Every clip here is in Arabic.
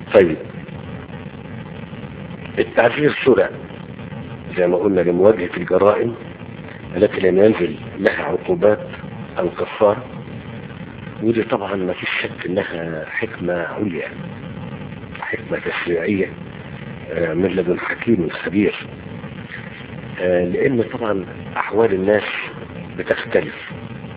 طيب التعزير شرع زي ما قلنا لمواجهة الجرائم التي لم ينزل لها عقوبات او كفارة، ودي طبعا ما فيش شك انها حكمة عليا، حكمة تشريعية من لدن حكيم خبير. لان طبعا احوال الناس بتختلف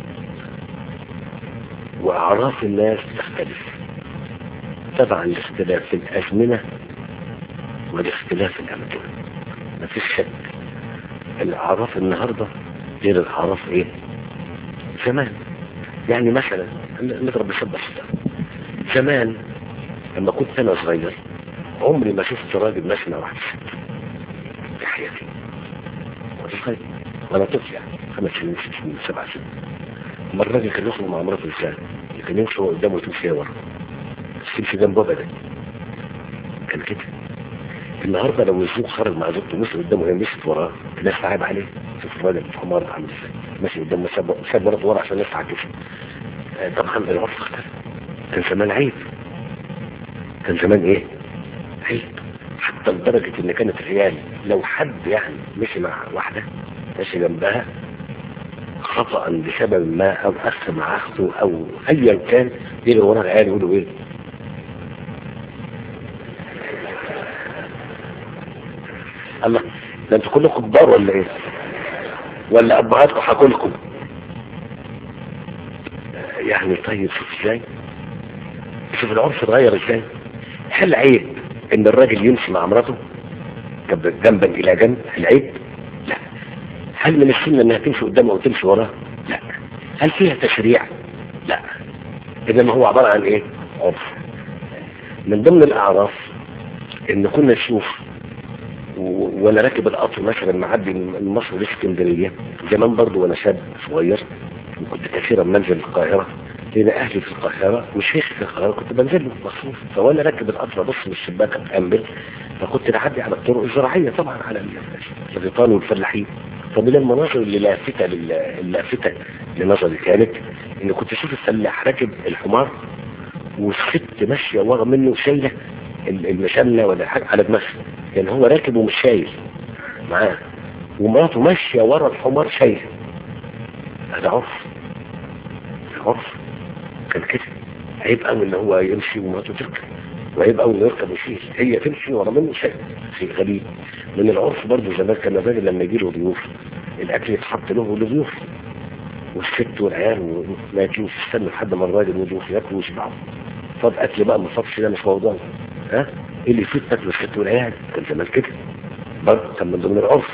واعراف الناس تختلف طبعا لاختلاف الازمنة ولاختلاف الامكنة. ما فيش شك الاعراف النهاردة غير الاعراف ايه زمان. يعني مثلا نضرب مثال بسيط، زمان لما كنت انا صغير عمري ما شفت راجل ماشي مع واحد ست في حياتي وانا صغير، وانا طفل يعني 5 سنين 6 سنين 7 سنين. اما الراجل كان يخرج مع مراته ازاي؟ كان يمشي هو قدامه وتمشي ورا، بس تمشي جنبه ابدا، كان كده. النهارده لو الزوج خرج مع زوجته مشي قدامه وهي مشيت وراه الناس تعب عليه. شوف الراجل الحمار عامل ازاي ماشي قدامه، ساب مراته ورا عشان الناس تعكسه. طبعا العرف اختلف. كان زمان عيب، كان زمان ايه عيب، حتى لدرجة ان كانت العيال لو حد يعني مشي مع واحدة ماشي جنبها خطأ بسبب ما او اخ مع اخته او ايا كان، يجي ورا العيال يقولوا ايه؟ الله، ده انتوا كلكم كبار ولا ايه؟ ولا ابهاتكم حكوا لكم؟ يعني طيب شوف ازاي، شوف العرف اتغير ازاي. هل عيب ان الراجل يمشي مع مراته جنبا الى جنب؟ العيب؟ لا. هل من السنة انها تمشي قدامه او تمشي وراه؟ لا. هل فيها تشريع؟ لا. انما هو عبارة عن ايه؟ عرف. من ضمن الاعراف ان كنا نشوف وانا راكب القطر مثلا معدي من مصر لاسكندريه زمان برضو وانا شاب صغير، وكنت كثيرا منزل القاهره لان اهلي في القاهره وشيخي في القاهره، كنت بنزل له مخصوص. فوانا راكب القطر ابص من الشباك اتامل، فكنت بعدي على الطرق الزراعيه طبعا على الغيطان والفلاحين. فمن المناظر اللي لافتة لنظري كانت ان كنت اشوف الفلاح راكب الحمار والست ماشيه ورا منه شايله المشله ولا حاجه على دماغها، يعني هو راكب ومش شايل معاه، ومراته ماشيه ورا الحمار شايله. هذا عرف، عرف كان كده. عيب قوي ان هو يمشي ومراته تركب، وعيب قوي انه يركب ويشيل، هي تمشي ورا منه شايل. شيء غريب. من العرف برضه زمان كان الراجل لما يجي له ضيوف الاكل يتحط له ولضيوف، والست والعيال ما ياكلوش، يستنوا لحد ما الراجل والضيوف ياكلوا ويشبعوا. فاض اكل بقى ما فاضش، ده مش موضوعنا. ها ايه اللي يفيد تاكل الست والعيال؟ كان زمان كده برضه، كان من ضمن العرف.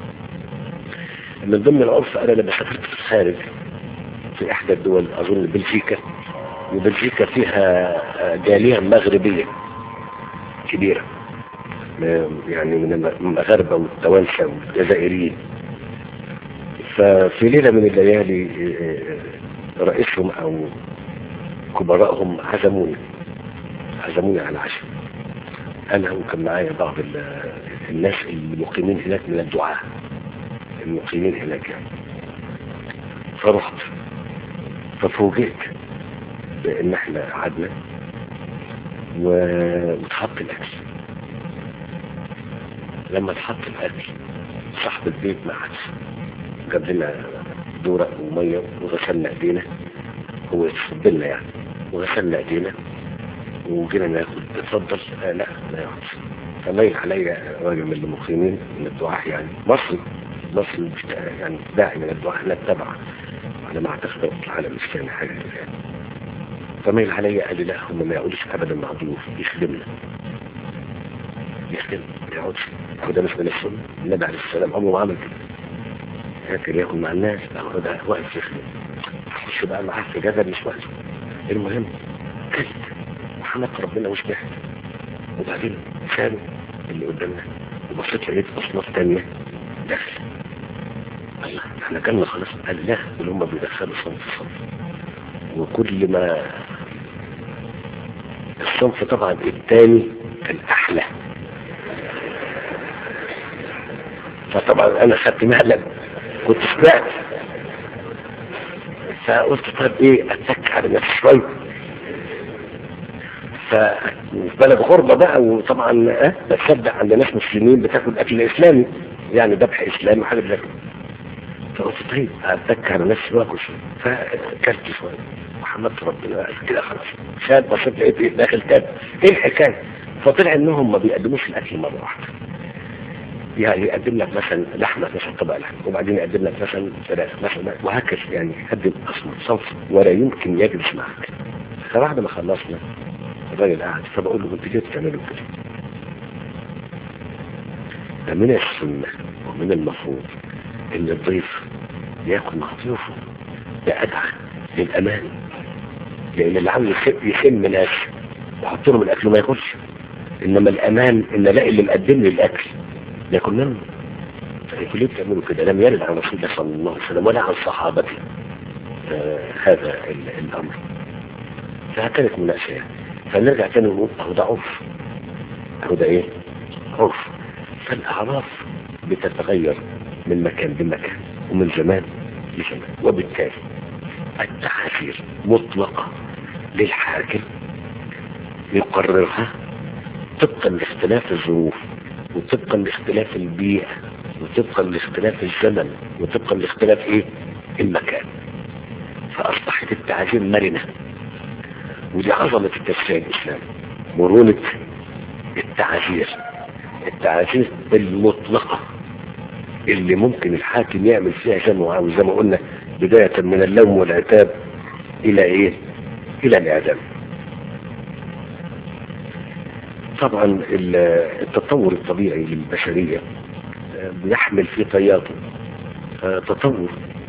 من ضمن العرف انا لما سافرت في الخارج في احدى الدول اظن بلجيكا، وبلجيكا فيها جالية مغربية كبيرة يعني من المغاربة والتوانسة والجزائريين. ففي ليلة من الليالي رئيسهم او كبراءهم عزموني على عشاء، انا وكان معايا بعض الناس المقيمين هناك من الدعاة المقيمين هناك يعني. فرحت ففوجئت بان احنا قعدنا واتحط الاكل. لما اتحط الاكل صاحب البيت ما عادش جاب لنا دورق وميه وغسلنا ايدينا، هو يتصبلنا يعني، وغسلنا ايدينا وجينا ناخد. اتفضل. لا ما يقعدش. فميل عليا راجل من المقيمين من الدعاة يعني مصري يعني داعي من الدعاة، احنا اتبع على ما اعتقد العالم الاسلامي حاجه يعني. فميل عليا قال لي لا هم ما يقعدوش ابدا مع ضيوف، يخدمنا ما يقعدش. وده مش من السنه، النبي عليه السلام عمره ما عمل كده، لكن ياكل مع الناس. هو ده واقف يخدم، اخش بقى معاه في جدل مش واقف. المهم كلت وحمد ربنا وشبعت، وبعدين سالوا اللي قدامنا وبصيت لقيت اصناف تانية داخل. الله احنا كنا خلاص. قال لا اللي هم بيدخلوا صنف، وكل ما الصنف طبعا الثاني كان احلى. فطبعا انا خدت مهلب كنت سمعت، فقلت طيب ايه اتك على نفسي شويه. فبلد غربة بقى، وطبعا بتصدق عند ناس مسلمين بتاكل اكل اسلامي، يعني ذبح اسلامي وحاجة زي كده. فقلت طيب اتذكر على نفسي واكل شوية، فاكلت شوية وحمدت ربنا كده خلاص. شاد بصيت لقيت ايه داخل تاب، ايه الحكاية؟ فطلع انهم ما بيقدموش الاكل مرة واحدة، يعني يقدم لك مثلا لحمة مثلا طبق لحمة، وبعدين يقدم لك مثلا فراخ مثلا، وهكذا يعني يقدم اصلا صنف ولا يمكن يجلس معك. فبعد ما خلصنا الراجل قاعد، فبقول له انت ليه بتعملوا كده؟ ده من السنة ومن المفروض ان الضيف ياكل مع ضيوفه، ده ادعى للامان، لان اللي عاوز يسم ناس ويحط لهم الاكل وما ياكلش، انما الامان ان الاقي اللي مقدم لي الاكل ياكل منه. فانتوا ليه بتعملوا كده؟ لم يرد عن رسول الله صلى الله عليه وسلم ولا عن صحابته هذا الامر. فكانت مناقشه يعني. فنرجع تاني نقول اهو ده عرف، اهو ده ايه؟ عرف. فالاعراف بتتغير من مكان لمكان ومن زمان لزمان، وبالتالي التحذير مطلقة للحاكم يقررها طبقا لاختلاف الظروف، وطبقا لاختلاف البيئة، وطبقا لاختلاف الزمن، وطبقا لاختلاف ايه؟ المكان. فاصبحت التعذير مرنة، ودي عظمة التشريع الاسلامي، مرونة التعذير، التعذير المطلقة اللي ممكن الحاكم يعمل فيها زي ما عاوز، زي ما قلنا بداية من اللوم والعتاب الى ايه؟ الى الاعدام. طبعا التطور الطبيعي للبشرية بيحمل في طياته تطور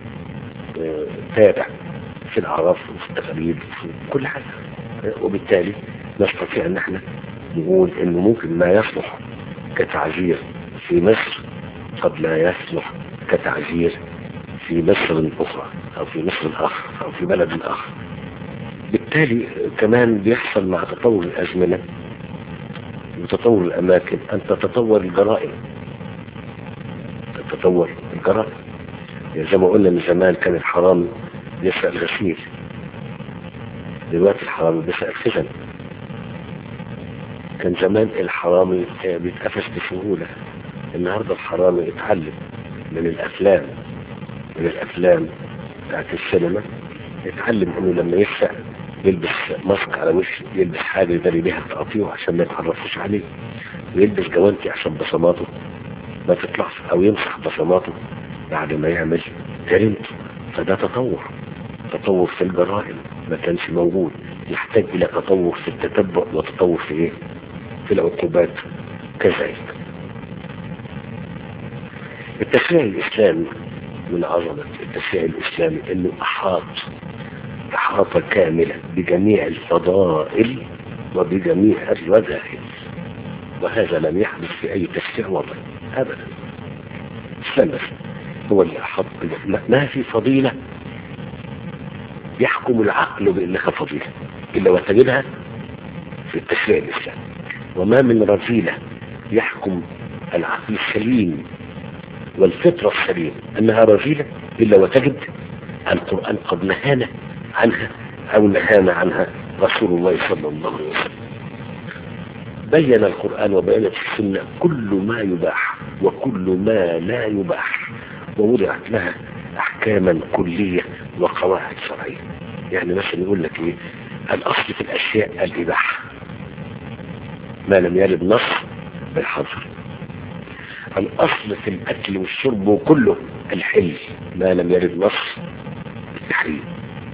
تابع في الاعراف وفي التقاليد وفي كل حاجة، وبالتالي نستطيع ان احنا نقول انه ممكن ما يصلح كتعذير في مصر قد لا يصلح كتعذير في مصر اخرى او في مصر اخر او في بلد اخر. بالتالي كمان بيحصل مع تطور الازمنة وتطور الاماكن ان تتطور الجرائم، تتطور الجرائم. يعني زي ما قلنا من زمان كان الحرامي بيسرق الغسيل، دلوقتي الحرامي بيسرق الخزن. كان زمان الحرامي بيتقفش بسهولة، النهاردة الحرامي اتعلم من الافلام، من الافلام بتاعت السينما، اتعلم انه لما يسرق يلبس ماسك على وشه، يلبس حاجة يداري بيها تقاطيعه عشان ما يتعرفوش عليه، ويلبس جوانتي عشان بصماته ما تطلعش، او يمسح بصماته بعد ما يعمل جريمته. فده تطور في الجرائم ما كانش موجود، يحتاج الى تطور في التتبع وتطور في ايه؟ في العقوبات كذلك. التشريع الاسلامي من عظمة التشريع الاسلامي انه احاطة كاملة بجميع الفضائل وبجميع الرذائل، وهذا لم يحدث في اي تشريع وضعي ابدا. الاسلام هو اللي احط ما في فضيلة يحكم العقل بانها فضيلة الا وتجدها في التشريع الاسلامي، وما من رذيلة يحكم العقل السليم والفطرة السليمة انها رذيلة الا وتجد القرآن قد نهانا عنها او نهانا عنها رسول الله صلى الله عليه وسلم. بين القرآن وبينت السنة كل ما يباح وكل ما لا يباح، ووضعت لها احكاما كلية وقواعد شرعية. يعني مثلا يقول لك ايه؟ الاصل في الاشياء الاباحة ما لم يرد نص بالحظر. الاصل في الاكل والشرب وكله الحل ما لم يرد نص بالتحريم.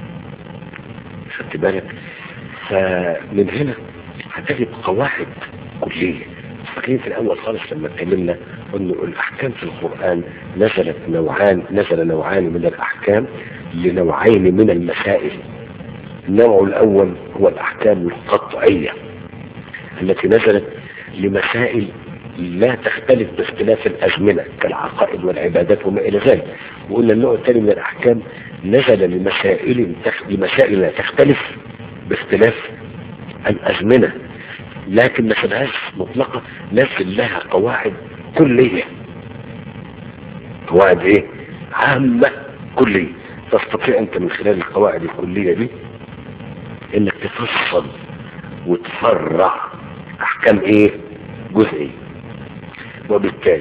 خدت بالك؟ فمن هنا هتجد قواعد كلية. فاكرين في الاول خالص لما اتكلمنا انه الاحكام في القرآن نزل نوعان من الاحكام لنوعين من المسائل. النوع الاول هو الاحكام القطعية التي نزلت لمسائل لا تختلف باختلاف الازمنة كالعقائد والعبادات وما الى ذلك. وقلنا النوع الثاني من الاحكام نزل لمسائل لا تختلف باختلاف الازمنة، لكن ما خدهاش مطلقة، نزل لها قواعد كلية، قواعد ايه؟ عامة كلية. تستطيع انت من خلال القواعد الكلية دي انك تفصل وتفرع احكام ايه؟ جزئية. وبالتالي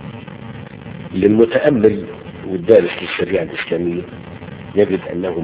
للمتأمل والدارس للشريعة الإسلامية يجد أنه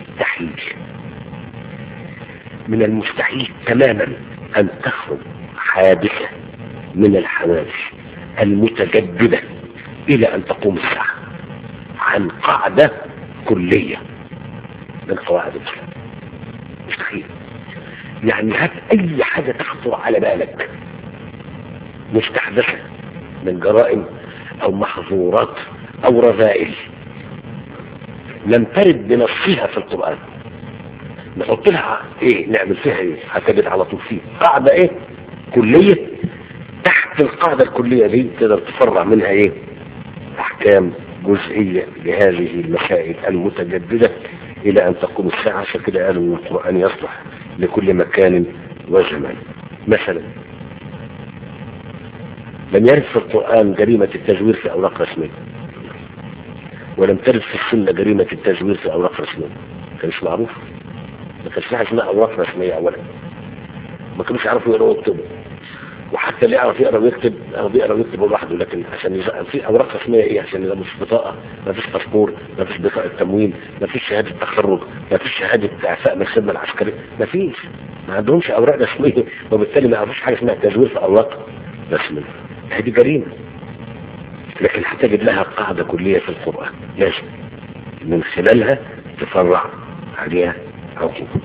من المستحيل تماما أن تخرج حادثة من الحوادث المتجددة إلى أن تقوم الساعة عن قاعدة كلية من قواعد الإسلام. مستحيل. يعني هات أي حاجة تخطر على بالك مستحدثة من جرائم أو محظورات أو رذائل لم ترد بنصها في القرآن، نحط لها ايه؟ نعمل فيها ايه؟ هتجد على طول فيه قاعدة ايه؟ كلية. تحت القاعدة الكلية دي تقدر تفرع منها ايه؟ احكام جزئية لهذه المسائل المتجددة الى ان تقوم الساعة. عشان كده قالوا ان القرآن يصلح لكل مكان وزمان. مثلا لم يرد في القرآن جريمة التزوير في اوراق رسمية، ولم ترد في السنة جريمة التزوير في اوراق رسمية. كانش معروف، ما كانش في حاجه اسمها اوراق رسميه. اولا ما كانوش يعرفوا يقروا ويكتبوا، وحتى اللي يعرف يقرا ويكتب بيقرا ويكتب لوحده. لكن عشان في اوراق رسميه ايه؟ عشان يبقى مش بطاقه، ما فيش باسبور، ما فيش بطاقه تموين، ما فيش شهاده تخرج، ما فيش شهاده اعفاء من الخدمه العسكريه، ما فيش. ما عندهمش اوراق رسميه، وبالتالي ما يعرفوش حاجه اسمها تزوير في اوراق رسميه. هذه جريمه، لكن هتجد لها قاعده كليه في القران لازم من خلالها تفرع عليها عقوبه.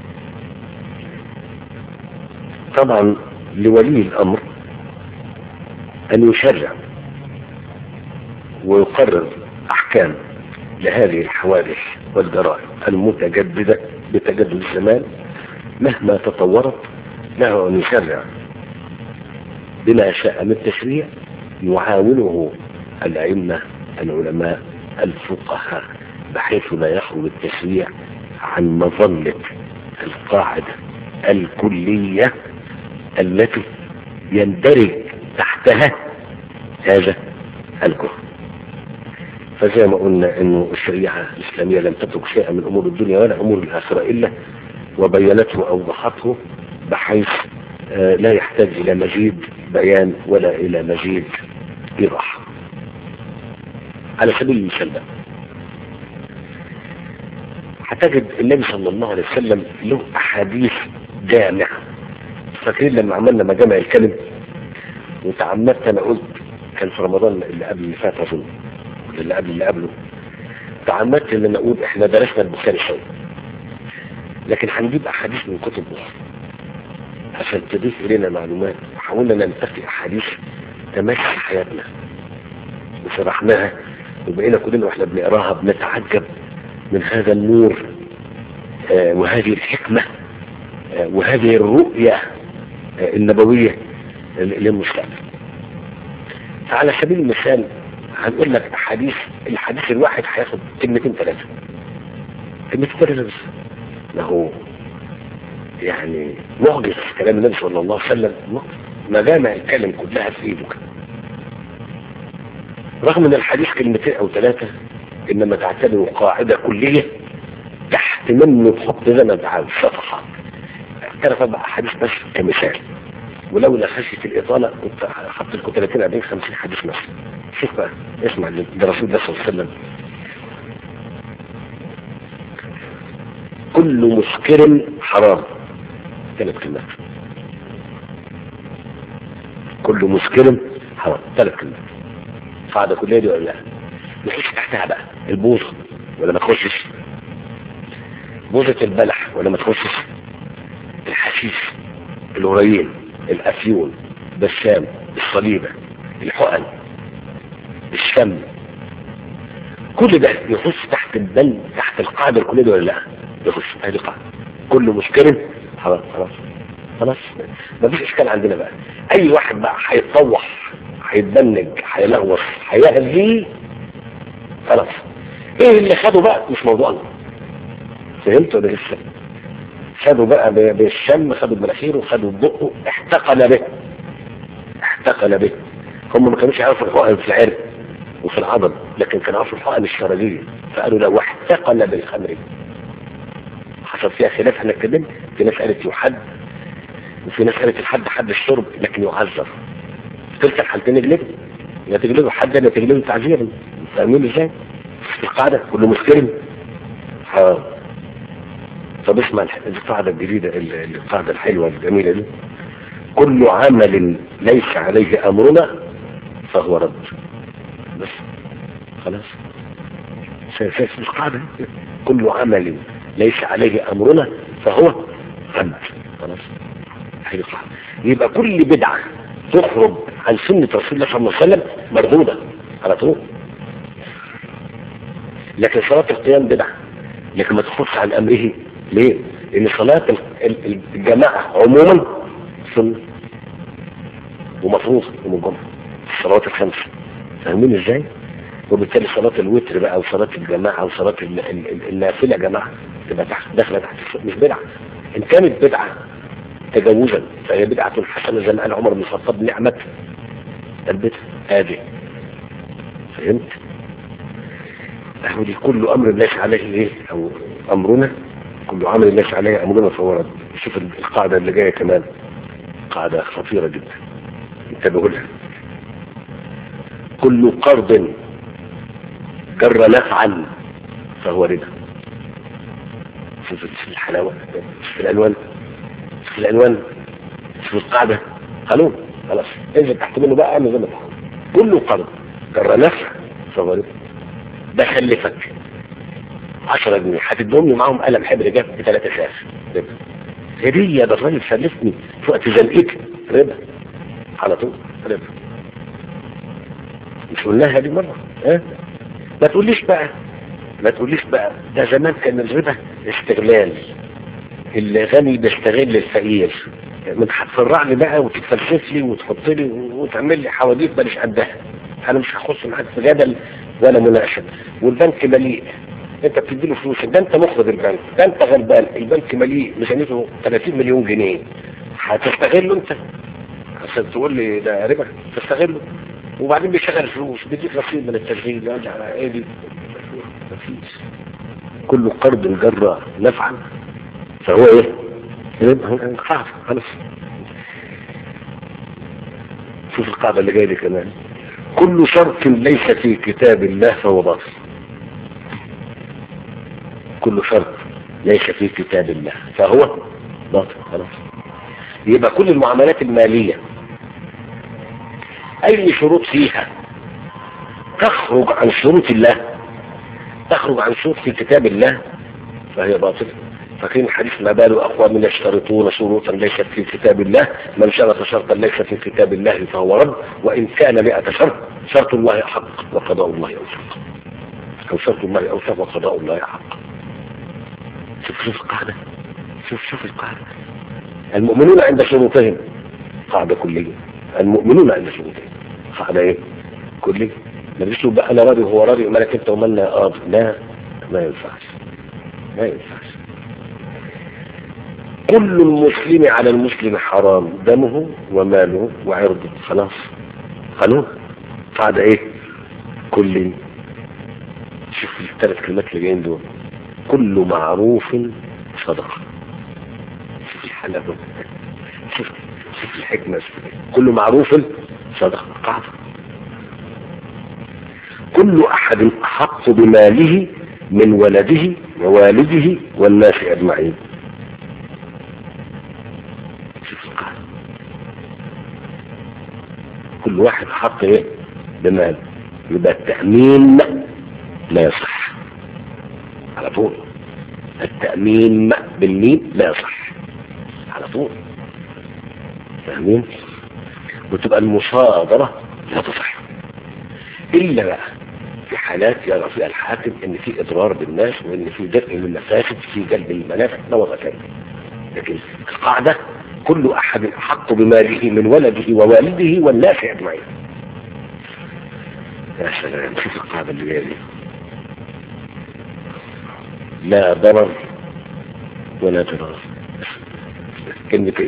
طبعا لولي الامر ان يشرع ويقرر احكام لهذه الحوادث والجرائم المتجددة بتجدد الزمان مهما تطورت. له ان يشرع بما شاء من تشريع يعاونه الائمة العلماء الفقهاء، بحيث لا يخرج التشريع عن مظلة القاعدة الكلية التي يندرج تحتها هذا الكفر. فزي ما قلنا انه الشريعة الاسلامية لم تترك شيئا من امور الدنيا ولا امور الاخرة الا وبينته واوضحته، بحيث لا يحتاج الى مزيد بيان ولا الى مزيد ايضاح. على سبيل المثال بقى هتجد النبي صلى الله عليه وسلم له احاديث جامعة. فاكرين لما عملنا مجامع الكلم وتعمدت انا قلت كان في رمضان اللي قبل اللي فات اظن اللي قبله تعمدت ان انا اقول احنا درسنا البخاري شويه، لكن هنجيب احاديث من كتب اخرى عشان تضيف الينا معلومات. وحاولنا ننتقي احاديث تمشي حياتنا وشرحناها، وبقينا كلنا واحنا بنقراها بنتعجب من هذا النور وهذه الحكمة وهذه الرؤية النبوية للمستقبل. فعلى سبيل المثال هنقول لك الحديث الواحد هياخد كلمتين ثلاثة بس. ما هو يعني معجز كلام النبي صلى الله عليه وسلم، مجامع الكلم كلها في ايده. رغم ان الحديث كلمتين او ثلاثة، انما تعتبره قاعدة كلية تحت منه تحط زي ما تعال صفحات. اعترف بقى حديث بس كمثال، ولولا خشية الإطالة كنت حط لكم 30 40 50 حديث مثلا. شوف بقى اسمع لرسول الله صلى الله عليه وسلم: كل مسكر حرام. 3 كلمات. كل مسكر حرام، 3 كلمات. قاعدة كلية دي ولا لا؟ نخش تحتها بقى البوظة ولا ما تخشش؟ بوظة البلح ولا ما تخشش؟ الحشيش، الهريين، الافيون، البسام، الصليبة، الحقن، الشم، كل ده يخش تحت البند، تحت القاعدة الكلية دي ولا لا؟ يخش هذه القاعدة. كل مسكر خلاص ما فيش اشكال عندنا بقى. اي واحد بقى هيتطوح هيتبنج هيلغوص هيهزي خلاص. ايه اللي خده بقى مش موضوعنا. فهمتوا ولا لسه؟ خدوا بقى بالشم، خدوا بمناخيره، خدوا ببقه، احتقل به. هم ما كانوش يعرفوا الحقن في العرق وفي العضل، لكن كانوا يعرفوا الحقن الشرجية، فقالوا لو احتقل بالخمر. حصل فيها خلاف، احنا اتكلمنا في ناس قالت يحد وفي ناس قالت الحد حد الشرب لكن يعذر. تلك الحالتين يجلده، يا تجلده حدا يا تجلده تعذيرا. فاهمين ازاي؟ القاعدة كله مسكرم حرام. طب اسمع القاعدة الجديدة، القاعدة الحلوة الجميلة دي: كل عمل ليس عليه امرنا فهو رد. بس خلاص، سياسة القاعدة كل عمل ليس عليه امرنا فهو رد. خلاص يبقى كل بدعة تخرج عن سنة رسول الله صلى الله عليه وسلم مردودة على طول. لكن صلاة القيام بدعة لكن ما تخرجش عن امره. ليه؟ لان صلاة الجماعة عموما سنة ومفروض يوم الجمعة الصلوات الخمس. فاهمين ازاي؟ وبالتالي صلاة الوتر بقى وصلاة الجماعة وصلاة النافلة جماعة تبقى داخلة تحت مش بدعة. ان كانت بدعة تجاوزا فهي بدعة حسنة زي ما قال عمر بن الخطاب: نعمة البدعة هذه. فهمت؟ دي كل امر ليس عليه ايه او امرنا، كل عمل ليس عليه امرنا فهو رد. شوف القاعدة اللي جاية كمان قاعدة خطيرة جدا انتبهوا لها: كل قرض جر نفعا فهو ربا. شوف الحلاوة، شوف العنوان، شوف العنوان، شوف القاعدة. قانون خلاص انزل تحت منه بقى اعمل زي ما تحب. كل قرض جر نفع فهو ربا. ده خلفك 10 جنيه هتدهم لي معاهم قلم حبر جاف ب3 ساعات ربا. هدية ده الراجل سلفني في وقت زنقتي ربا على طول ربا. مش قلناها دي مرة؟ ما تقوليش بقى ده زمان كان الربا استغلال، الغني بيستغل الفقير. من هتفرع لي بقى وتتفلسف لي وتحط لي وتعمل لي حواديت ماليش قدها. انا مش هخش معاك في جدل ولا مناقشه. والبنك مليء، انت بتديله فلوس، ده انت مخرج البنك، ده انت غلبان، البنك مليء ميزانيته 30 مليون جنيه. هتستغله انت عشان تقول لي ده ربا؟ تستغله وبعدين بيشغل فلوس بيديك رصيد من التشغيل. يرجع ايه دي؟ مفيش. كل قرض جر نفعا فهو ايه؟ قاعدة خلاص. شوف القاعدة اللي جاية دي كمان: كل شرط ليس في كتاب الله فهو باطل. كل شرط ليس في كتاب الله فهو باطل. خلاص. يبقى كل المعاملات المالية اي شروط فيها تخرج عن شروط الله، تخرج عن شروط في كتاب الله فهي باطل. فكين حديث ما بال أقوام يشترطون شروطا ليست في كتاب الله، من شرط شرطا ليس في كتاب الله فهو رد، وإن كان 100 شرط شرط الله حق وقضاء الله أوثق، أو شرط الله أوثق وقضاء الله حق. شوف القاعدة، شوف القاعدة: المؤمنون عند شروطهم. قاعدة كلية: المؤمنون عند شروطهم. قاعدة ايه؟ كلية. ما تجيش بقى انا راضي وهو راضي مالك انت ومالنا قاضي. لا، ما ينفعش، ما ينفعش. كل المسلم على المسلم حرام دمه وماله وعرضه. خلاص قانون. قاعدة ايه؟ كل. شوف ال3 كلمات اللي جايين دول: كل معروف صدقة. شوف الحلاوة، شوف الحكمة. كل معروف صدقة. قاعدة: كل احد احق بماله من ولده ووالده والناس اجمعين. شوف القاعدة: كل واحد احق ايه بماله. يبقى التأمين لا يصح على طول. التأمين بالميم لا يصح على طول. فاهمين؟ وتبقى المصادرة لا تصح إلا بقى في حالات يرى فيها الحاكم ان في اضرار بالناس وان في دفع للمفاسد في جلب المنافع ده وضع ثاني. لكن القاعدة: كل احد احق بماله من ولده ووالده والناس اجمعين. يا سلام، شوف القاعدة اللي جايه دي: لا ضرر ولا ضرار. كلمتين،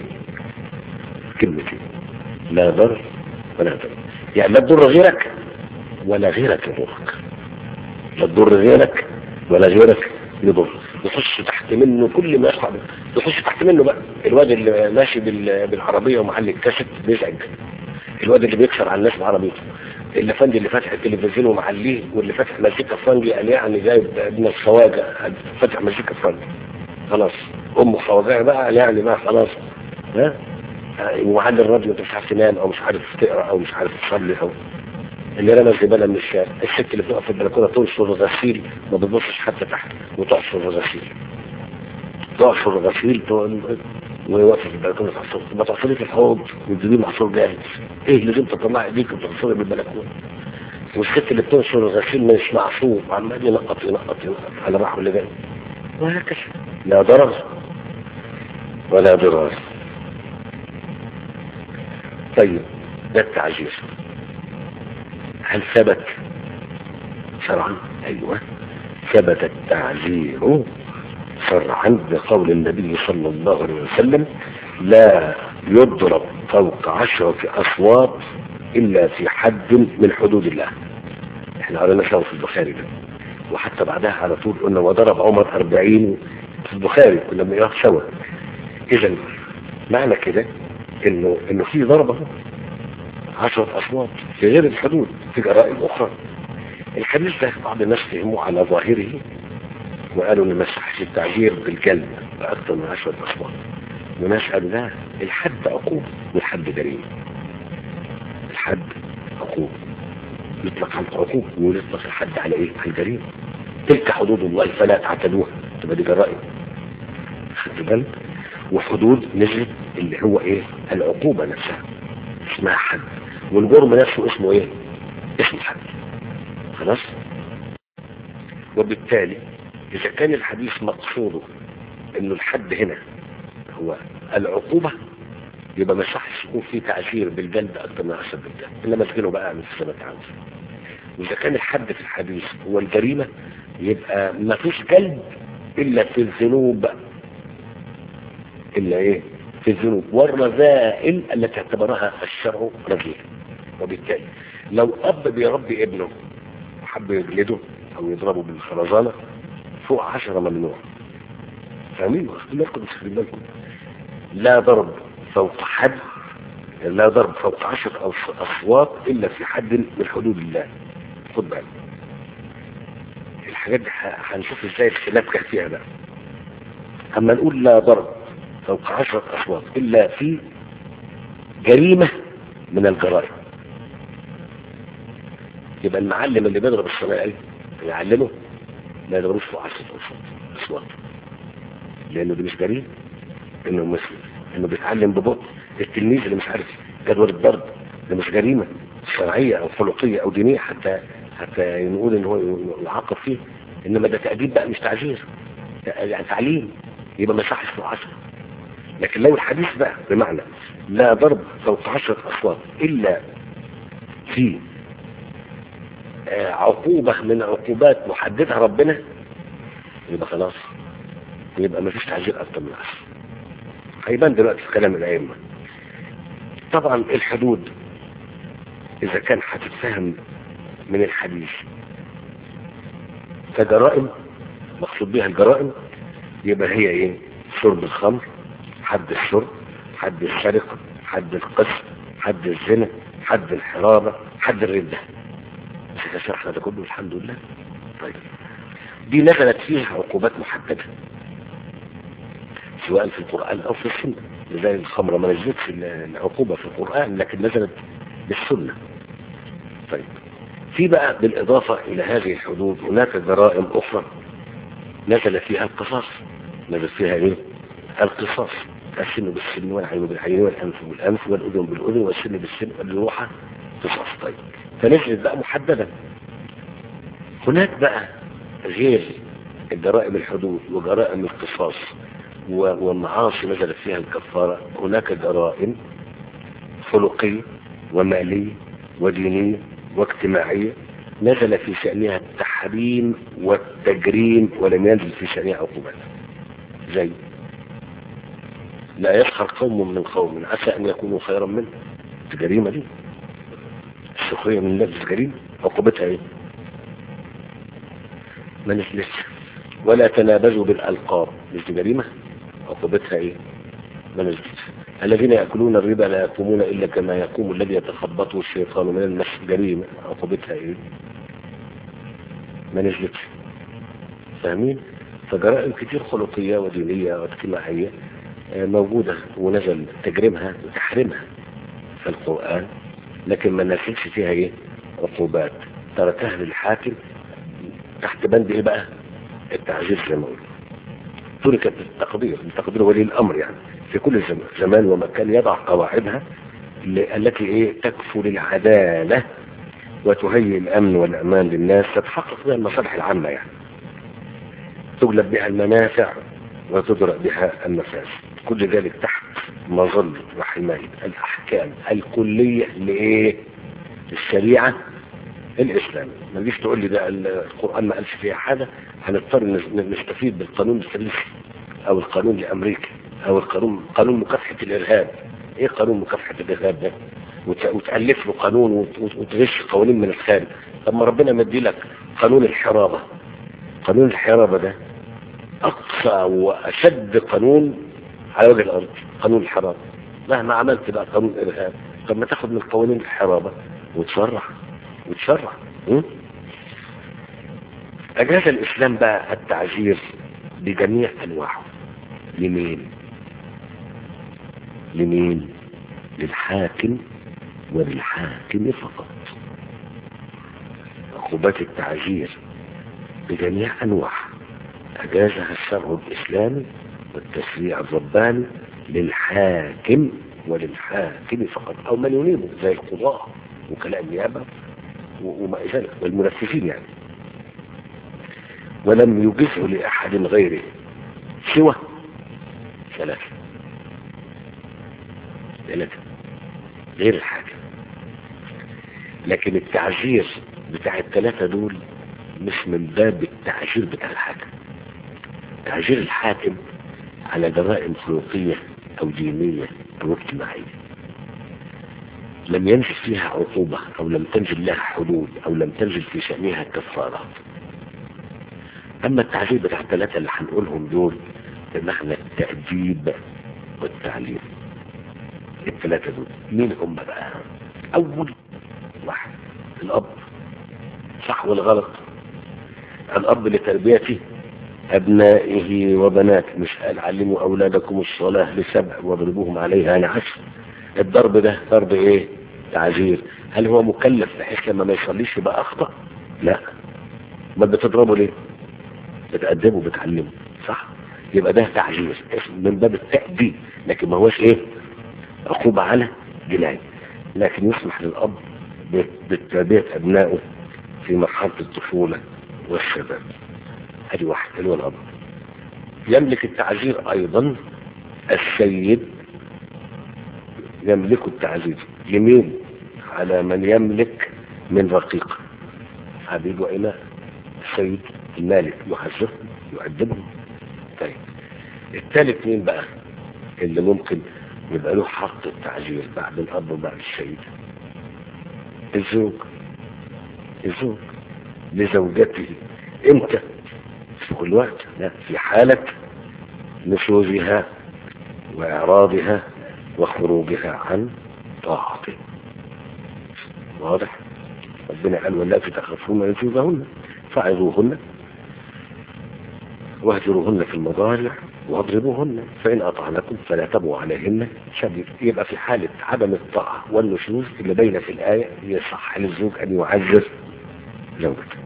لا ضرر ولا ضرر. يعني لا تضر غيرك ولا غيرك يضرك، لا تضر غيرك ولا غيرك يضر. يخش تحت تحت منه كل ما يصعب يخش تحت منه بقى. الواد اللي ماشي بالعربية ومحل الكاسيت بيزعج، الواد اللي بيكسر على الناس بعربيته، الافندي اللي فاتح التلفزيون ومعليه، واللي فاتح مزيكا فرنجي قال يعني جايب ابن الخواجه فاتح مزيكا فرنجي خلاص، ام الخواجه بقى قال يعني بقى خلاص ها، ومعلي الراديو انت مش عارف تنام او مش عارف تقرا او مش عارف تصلي، او اللي رمى الزباله من الشارع، الست اللي بتقف في البلكونه تنشر الغسيل ما بتبصش حتى تحت وتعصر الغسيل، تعصر الغسيل وهي واقفه في البلكونه تعصر، ما تعصري في الحوض وتجيبي معصور جاهز، ايه اللي انت تطلعي ايديك وتعصري بالبلكونه؟ والست اللي بتنشر الغسيل مش معصور وعمال ينقط ينقط ينقط على راحه اللي جاي، وهكذا لا ضرر ولا ضرار. طيب ده التعزير هل ثبت شرعا؟ ايوه ثبت التعزير شرعا بقول النبي صلى الله عليه وسلم لا يضرب فوق 10 أصوات إلا في حد من حدود الله. احنا قرينا سوا في البخاري ده، وحتى بعدها على طول قلنا وضرب عمر 40 في البخاري، كنا بنقراه سوا. اذا معنى كده انه في ضربه 10 أصوات في غير الحدود في جرائم اخرى. الحديث ده بعض الناس فهموه على ظاهره وقالوا ان ما يصحش التعجير بالجلد باكثر من 10 أصوات، وناس قالوا لا الحد عقوبه والحد جريمه. الحد عقوبه يطلق على العقوبه ويطلق الحد على ايه؟ على الجريمه. تلك حدود الله فلا تعتدوها، تبقى دي جرائم خدت بالك. وحدود نزلت اللي هو ايه؟ العقوبه نفسها اسمها حد، والجرم نفسه اسمه ايه؟ اسمه حد. خلاص. وبالتالي اذا كان الحديث مقصوده انه الحد هنا هو العقوبة يبقى ما يصحش يكون في تعزير بالجلد اكثر من 10 بالجلد، انما تجيله بقى من السنة عاوز. واذا كان الحد في الحديث هو الجريمة يبقى ما فيش جلد الا في الذنوب، الا ايه؟ في الذنوب والرذائل التي اعتبرها الشرع رذيلة. وبالتالي لو اب بيربي ابنه وحب يجلده او يضربه بالخرزانة فوق 10 ممنوع. فاهمين؟ واخدين بالكم مش واخدين بالكم؟ لا ضرب فوق حد، لا ضرب فوق 10 أصوات إلا في حد من حدود الله. خد بالك الحاجات دي هنشوف ازاي الخلاف كان فيها بقى. اما نقول لا ضرب فوق 10 أصوات إلا في جريمة من الجرائم، يبقى المعلم اللي بيضرب الصناعي يعلمه ما يضربوش فوق 10 أصوات، لأنه دي مش جريمة، انه مسلم، انه بيتعلم ببطء. التلميذ اللي مش عارف جدول الضرب ده مش جريمة شرعية او خلقية او دينية حتى نقول ان هو يعاقب فيه، انما ده تأديب بقى مش تعزير، يعني تعليم، يبقى ما يصحش فوق 10. لكن لو الحديث بقى بمعنى لا ضرب فوق 10 أصوات الا في عقوبة من عقوبات محددها ربنا، يبقى خلاص، يبقى ما فيش تعزير اكتر من 10. هيبان دلوقتي في كلام الأئمة. طبعا الحدود إذا كان هتتفهم من الحديث كجرائم، مقصود بها الجرائم، يبقى هي ايه؟ شرب الخمر، حد الشرب، حد السرقة، حد القتل، حد الزنا، حد الحرابة، حد الردة. مش شرحنا ده كله الحمد لله. طيب دي نزلت فيها عقوبات محددة سواء في القرآن او في السنة، لذلك الخمر ما نزلتش العقوبة في القرآن لكن نزلت بالسنة. طيب في بقى بالاضافة الى هذه الحدود هناك جرائم اخرى نزل فيها القصاص. نزل فيها ايه؟ القصاص، السن بالسن والعين بالعين والانف بالانف والاذن بالاذن والسن بالسن والجروحة قصاص. طيب فنزلت بقى محددة. هناك بقى غير الجرائم الحدود وجرائم القصاص والمعاصي نزلت فيها الكفارة، هناك جرائم خلقية ومالية ودينية واجتماعية نزل في شأنها التحريم والتجريم ولم ينزل في شأنها عقوبات. زي لا يسخر قوم من قوم عسى أن يكونوا خيرا منه، الجريمة دي السخرية من النفس جريمة، عقوبتها ايه؟ ما نزلتش. ولا تنابزوا بالألقاب مش دي جريمة؟ عقوبتها ايه؟ ما نزلتش. الذين يأكلون الربا لا يقومون إلا كما يقوم الذي يتخبطه الشيطان من المس. جريمة، عقوبتها ايه؟ ما نزلتش. فاهمين؟ فجرائم كتير خلقية ودينية واجتماعية موجودة ونزل تجريمها وتحريمها في القرآن، لكن ما نزلش فيها ايه؟ عقوبات. تركها للحاكم تحت بند ايه بقى؟ التعزيز زي ما قلت. تركت التقدير ولي الامر يعني في كل زمان ومكان يضع قواعدها التي ايه؟ تكفل العدالة وتهيئ الامن والامان للناس، تتحقق بها المصالح العامة يعني، تجلب بها المنافع وتدرأ بها المفاسد، كل ذلك تحت مظلة وحماية الاحكام الكلية لايه؟ الشريعة الاسلامي. ما تجيش تقول لي ده القرآن ما قالش فيها حاجة، هنضطر نستفيد بالقانون الفرنسي او القانون الامريكي او قانون مكافحة الارهاب. ايه قانون مكافحة الارهاب ده؟ وتألف له قانون وتغش قوانين من الخارج. طب ما ربنا مدي لك قانون الحرابة. قانون الحرابة ده اقصى واشد قانون على وجه الارض، قانون الحرابة. مهما عملت بقى قانون الارهاب، طب ما تاخد من قوانين الحرابة وتشرع. أجاز الإسلام بقى التعزير بجميع أنواعه. لمين؟ للحاكم وللحاكم فقط. عقوبات التعزير بجميع أنواعها أجازها الشرع الإسلامي والتشريع الرباني للحاكم وللحاكم فقط، أو من ينيبه زي القضاء وكلاء النيابة وما إلى ذلك والمنفذين يعني. ولم يجزه لأحد غيره سوى ثلاثة غير الحاكم. لكن التعزير بتاع الثلاثة دول مش من باب التعزير بتاع الحاكم. تعزير الحاكم على جرائم خلقية أو دينية أو اجتماعية لم ينزل فيها عقوبة أو لم تنزل لها حدود أو لم تنزل في شأنها كفارات. أما التعذيب بتاع الثلاثة اللي هنقولهم دول بمعنى التأديب والتعليم. الثلاثة دول مين هم بقى؟ أول واحد الأب، صح ولا غلط؟ الأب لتربية أبنائه وبناته، مش قال علموا أولادكم الصلاة لسبع واضربوهم عليها لعشر. الضرب ده ضرب ايه؟ تعزير. هل هو مكلف بحيث لما ما يصليش يبقى أخطأ؟ لا. ما بتضربه ليه؟ بتأدبه بتعلمه، صح؟ يبقى ده تعزير من باب التأديب، لكن ما هوش ايه؟ عقوبة على جناية. لكن يسمح للأب بتربية أبنائه في مرحلة الطفولة والشباب. ادي واحد اللي هو الأب. يملك التعزير أيضا السيد، يملك التعزير يمين على من يملك من رقيق عبيد وإماء. السيد المالك يحذرهم يؤدبهم. طيب الثالث مين بقى اللي ممكن يبقى له حق التعزير بعد الأب وبعد السيد؟ الزوج لزوجته. امتى؟ في كل وقت؟ لا، في حالة نشوزها وإعراضها وخروجها عن طاعته. واضح؟ ربنا قال واللاتي تخافون نشوزهن فعظوهن واهجروهن في المضاجع واضربوهن فإن أطعنكم فلا تبغوا عليهن سبيلا. يبقى في حالة عدم الطاعة والنشوز اللي بين في الآية يصح للزوج أن يعذر زوجته.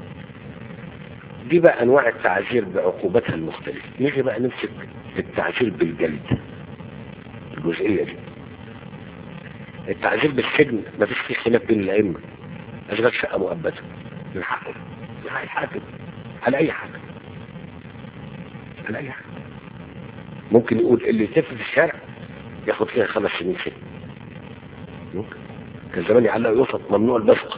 دي بقى أنواع التعذير بعقوبتها المختلفة. نيجي بقى نمسك التعذير بالجلد، الجزئية دي. التعذير بالسجن ما فيش فيه خلاف بين الأئمة. أشغال شقة مؤبدة من حقه الحاكم على أي حاجة، ممكن يقول اللي يتف في الشارع ياخد فيها 5 سنين سجن. ممكن كان زمان يعلق يوسط ممنوع البصق،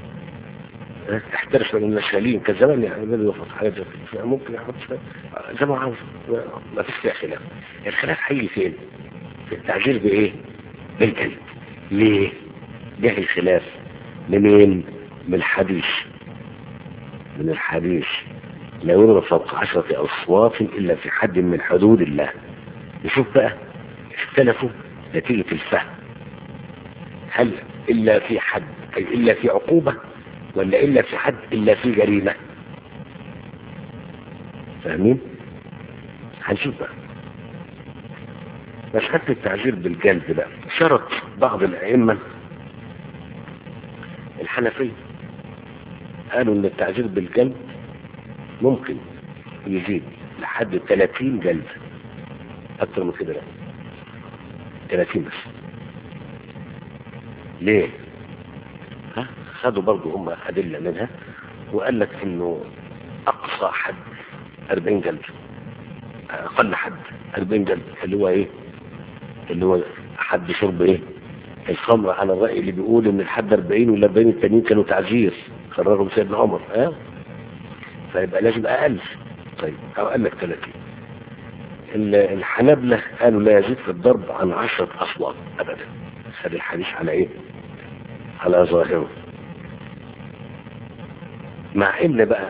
احترس من المشغالين كان زمان يعملوا يوسط حاجات ممكن ياخد زي ما عاوز. ما فيش فيها خلاف. الخلاف هيجي فين؟ في التعذير بايه؟ بالجلد. ليه جه الخلاف؟ منين؟ من الحديث لا يضرب فوق 10 أصوات إلا في حد من حدود الله. نشوف بقى اختلفوا نتيجة الفهم، هل إلا في حد أي إلا في عقوبة، ولا إلا في حد إلا في جريمة؟ فاهمين؟ هنشوف بقى. مسألة التعزير بالجلد بقى شرط بعض الأئمة الحنفية، قالوا ان التعزير بالجلد ممكن يزيد لحد 30 جلد، اكتر من كده لا، 30 بس. ليه؟ خدوا برضو هم ادلة منها، وقال لك انه اقصى حد 40 جلد، اقل حد 40 جلد، اللي هو ايه؟ اللي هو حد شرب ايه؟ الخمر، على الرأي اللي بيقول ان الحد 40 ولا 40 التانيين كانوا تعزير، قررهم سيدنا عمر، فيبقى لازم اقل. طيب او قال لك 30. الحنابلة قالوا لا يزيد في الضرب عن 10 أصوات ابدا. هذا الحديث على ايه؟ على ظاهره. مع ان بقى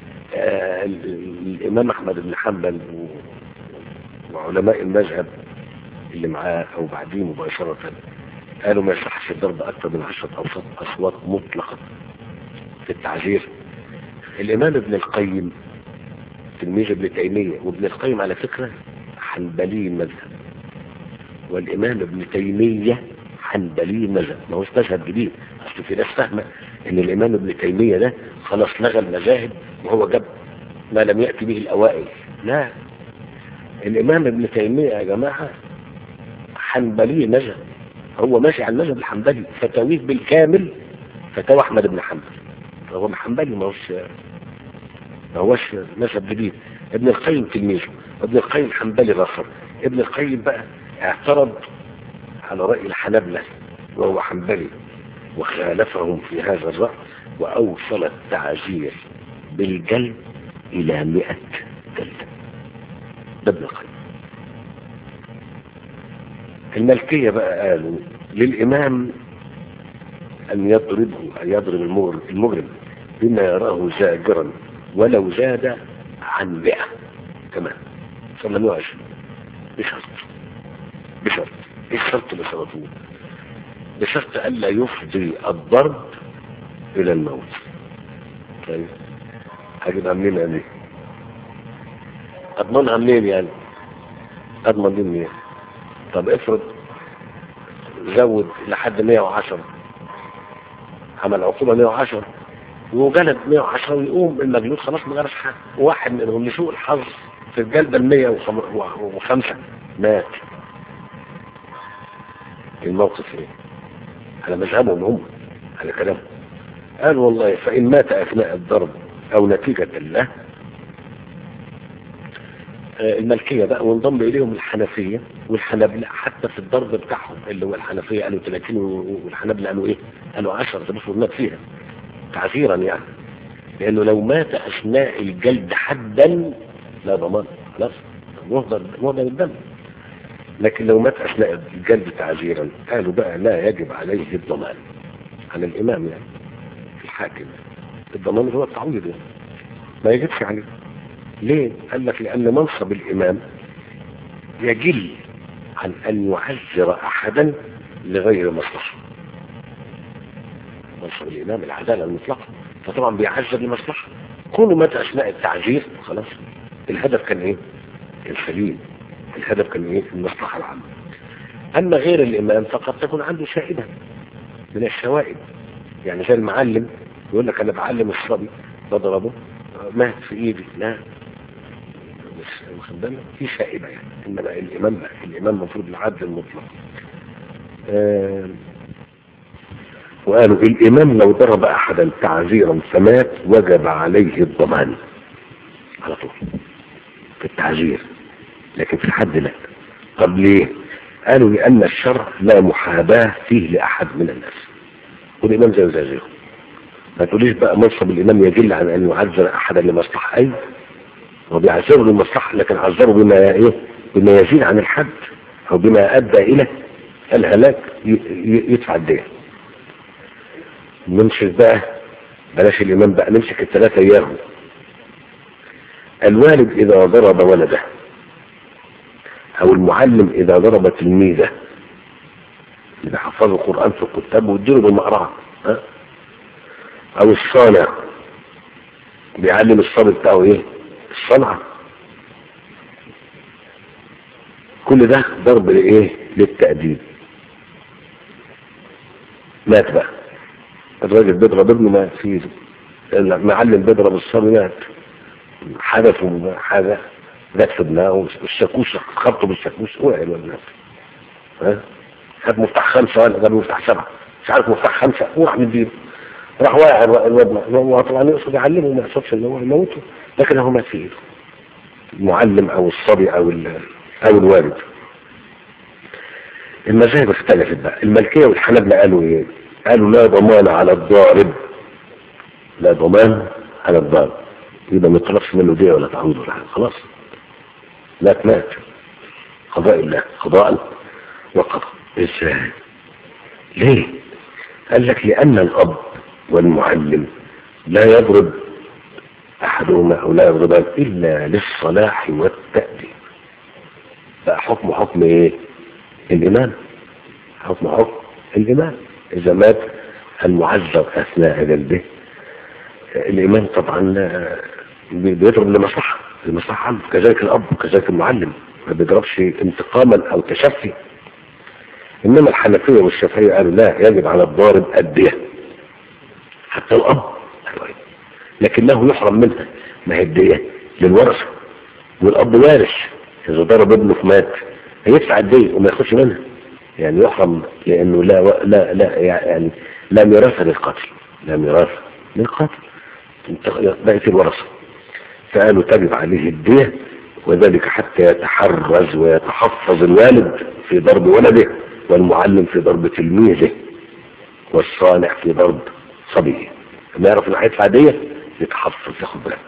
الامام احمد بن حنبل وعلماء المذهب اللي معاه او بعديه مباشرة قالوا ما يصحش الضرب اكثر من 10 اصوات مطلقة في التعزير. الامام ابن القيم تلميذ ابن تيمية، وابن القيم على فكرة حنبلي المذهب، والامام ابن تيمية حنبلي المذهب، ما هوش مذهب جديد. اصل في ناس فاهمة ان الامام ابن تيمية ده خلاص لغى المذاهب وهو جاب ما لم يأتي به الاوائل. لا، الامام ابن تيمية يا جماعة حنبلي مذهب، هو ماشي على المذهب الحنبلي، فتاويه بالكامل فتاوى احمد بن حنبل، فهو حنبلي، ما هوش مذهب جديد. ابن القيم تلميذه، ابن القيم حنبلي غفر. ابن القيم بقى اعترض على رأي الحنابلة وهو حنبلي وخالفهم في هذا الرأي، وأوصل التعزير بالجلد إلى 100 جلدة. ده ابن القيم. المالكية بقى قالوا للإمام أن يضرب المجرم بما يراه زاجرا ولو زاد عن 100 كمان، صلى 120 بشرط. ايه الشرط اللي شرطوه؟ بشرط ألا يفضي الضرب إلى الموت. طيب هجيبها منين يعني؟ أضمنها منين يعني؟ أضمن دي منين؟ طب افرض زود لحد 110، عمل عقوبة 110 وجلد 110 ويقوم المجلود خلاص ما جرش حاجة، وواحد منهم لسوء الحظ في الجلدة 105 مات. الموقف ايه؟ على مذهبهم هم، على كلامهم قال والله فإن مات أثناء الضرب أو نتيجة له. المالكية بقى وانضم إليهم الحنفية والحنابلة حتى في الضرب بتاعهم، اللي هو الحنفية قالوا 30 والحنابلة قالوا ايه؟ قالوا 10. ده مفروض مات فيها تعذيرا يعني، لأنه لو مات أثناء الجلد حدا لا ضمان، خلاص مهدر الدم. لكن لو مات أثناء الجلد تعذيرا قالوا بقى لا يجب عليه الضمان، على الإمام يعني الحاكم. الضمان هو التعويض يعني، ما يجبش عليه. ليه؟ قال لك لأن منصب الإمام يجل عن أن يعذر أحدا لغير مصلحة. منصب الإمام العدالة المطلقة، فطبعا بيعذر لمصلحة. كونه مات أثناء التعذير خلاص الهدف كان إيه؟ السليم، الهدف كان إيه؟ المصلحة العامة. أما غير الإمام فقد تكون عنده شائبة من الشوائب، يعني زي المعلم يقول لك أنا بعلم الصبي بضربه مات في إيدي، لا مش واخد بالك، في شائبة يعني. إنما الإمام المفروض العدل المطلق. وقالوا الإمام لو ضرب أحدا تعذيرا فمات وجب عليه الضمان على طول في التعذير، لكن في الحد لا. طب ليه؟ قالوا لأن الشرع لا محاباة فيه لأحد من الناس، والإمام زيه. ما تقوليش بقى منصب الإمام يجل عن أن يعذر أحدا لمصلحة، أي هو بيعذره للمصلحة لكن عذره بما يزيد عن الحد أو بما أدى إلى الهلاك يدفع الدين. نمسك بقى بلاش الإمام بقى، نمسك الثلاثة إياهم. الوالد اذا ضرب ولده او المعلم اذا ضرب تلميذه اللي حفظوا القرآن في الكتاب واديله بالمقرعة، او الصانع بيعلم الصبي بتاعه ايه؟ الصنعة. كل ده ضرب لايه؟ للتأديب. مات بقى الراجل بيضرب ابنه، مات فيه المعلم بيضرب الصبي، مات حدثه حاجة جت في دماغه، الشاكوش خبطه بالشاكوش وقع الولد. خد مفتاح 5 ولا جاب مفتاح 7 مش عارف، مفتاح 5 وراح مديله، راح واقع الواد. هو طبعا يقصد يعلمه، ما يقصدش ان هو يموته، لكن هو مات في ايده المعلم او الصبي او الوالد. المذاهب اختلفت بقى. المالكيه والحنابلة قالوا ايه؟ قالوا لا ضمان على الضارب، لا ضمان على الضارب، يبقى ما يطلبش منه دية ولا تعويض ولا حاجه، خلاص مات قضاء الله قضاء وقضاء. ازاي؟ ليه؟ قال لك لان الاب والمعلم لا يضرب احدهما او لا يضربان الا للصلاح والتأديب. بقى حكم ايه؟ الامام، حكم الامام. اذا مات المعذر اثناء جلده الامام طبعا بيضرب لمصلحه عنه، كذلك الاب كذلك المعلم ما بيضربش انتقاما او تشفي. انما الحنفيه والشافعيه قالوا لا، يجب على الضارب الدية حتى الاب، لكنه يحرم منها. ما هي الدية للورثه والاب وارث، اذا ضرب ابنه مات هيدفع الدية وما ياخدش منها، يعني يحرم لانه لا يعني لا ميراث للقتل، لا ميراث للقتل، بقت الورثه. فقالوا تجب عليه الدية، وذلك حتى يتحرز ويتحفظ الوالد في ضرب ولده، والمعلم في ضرب تلميذه، والصانع في ضرب صبيه. لما يعرف انه هيدفع دية يتحفظ ياخد باله.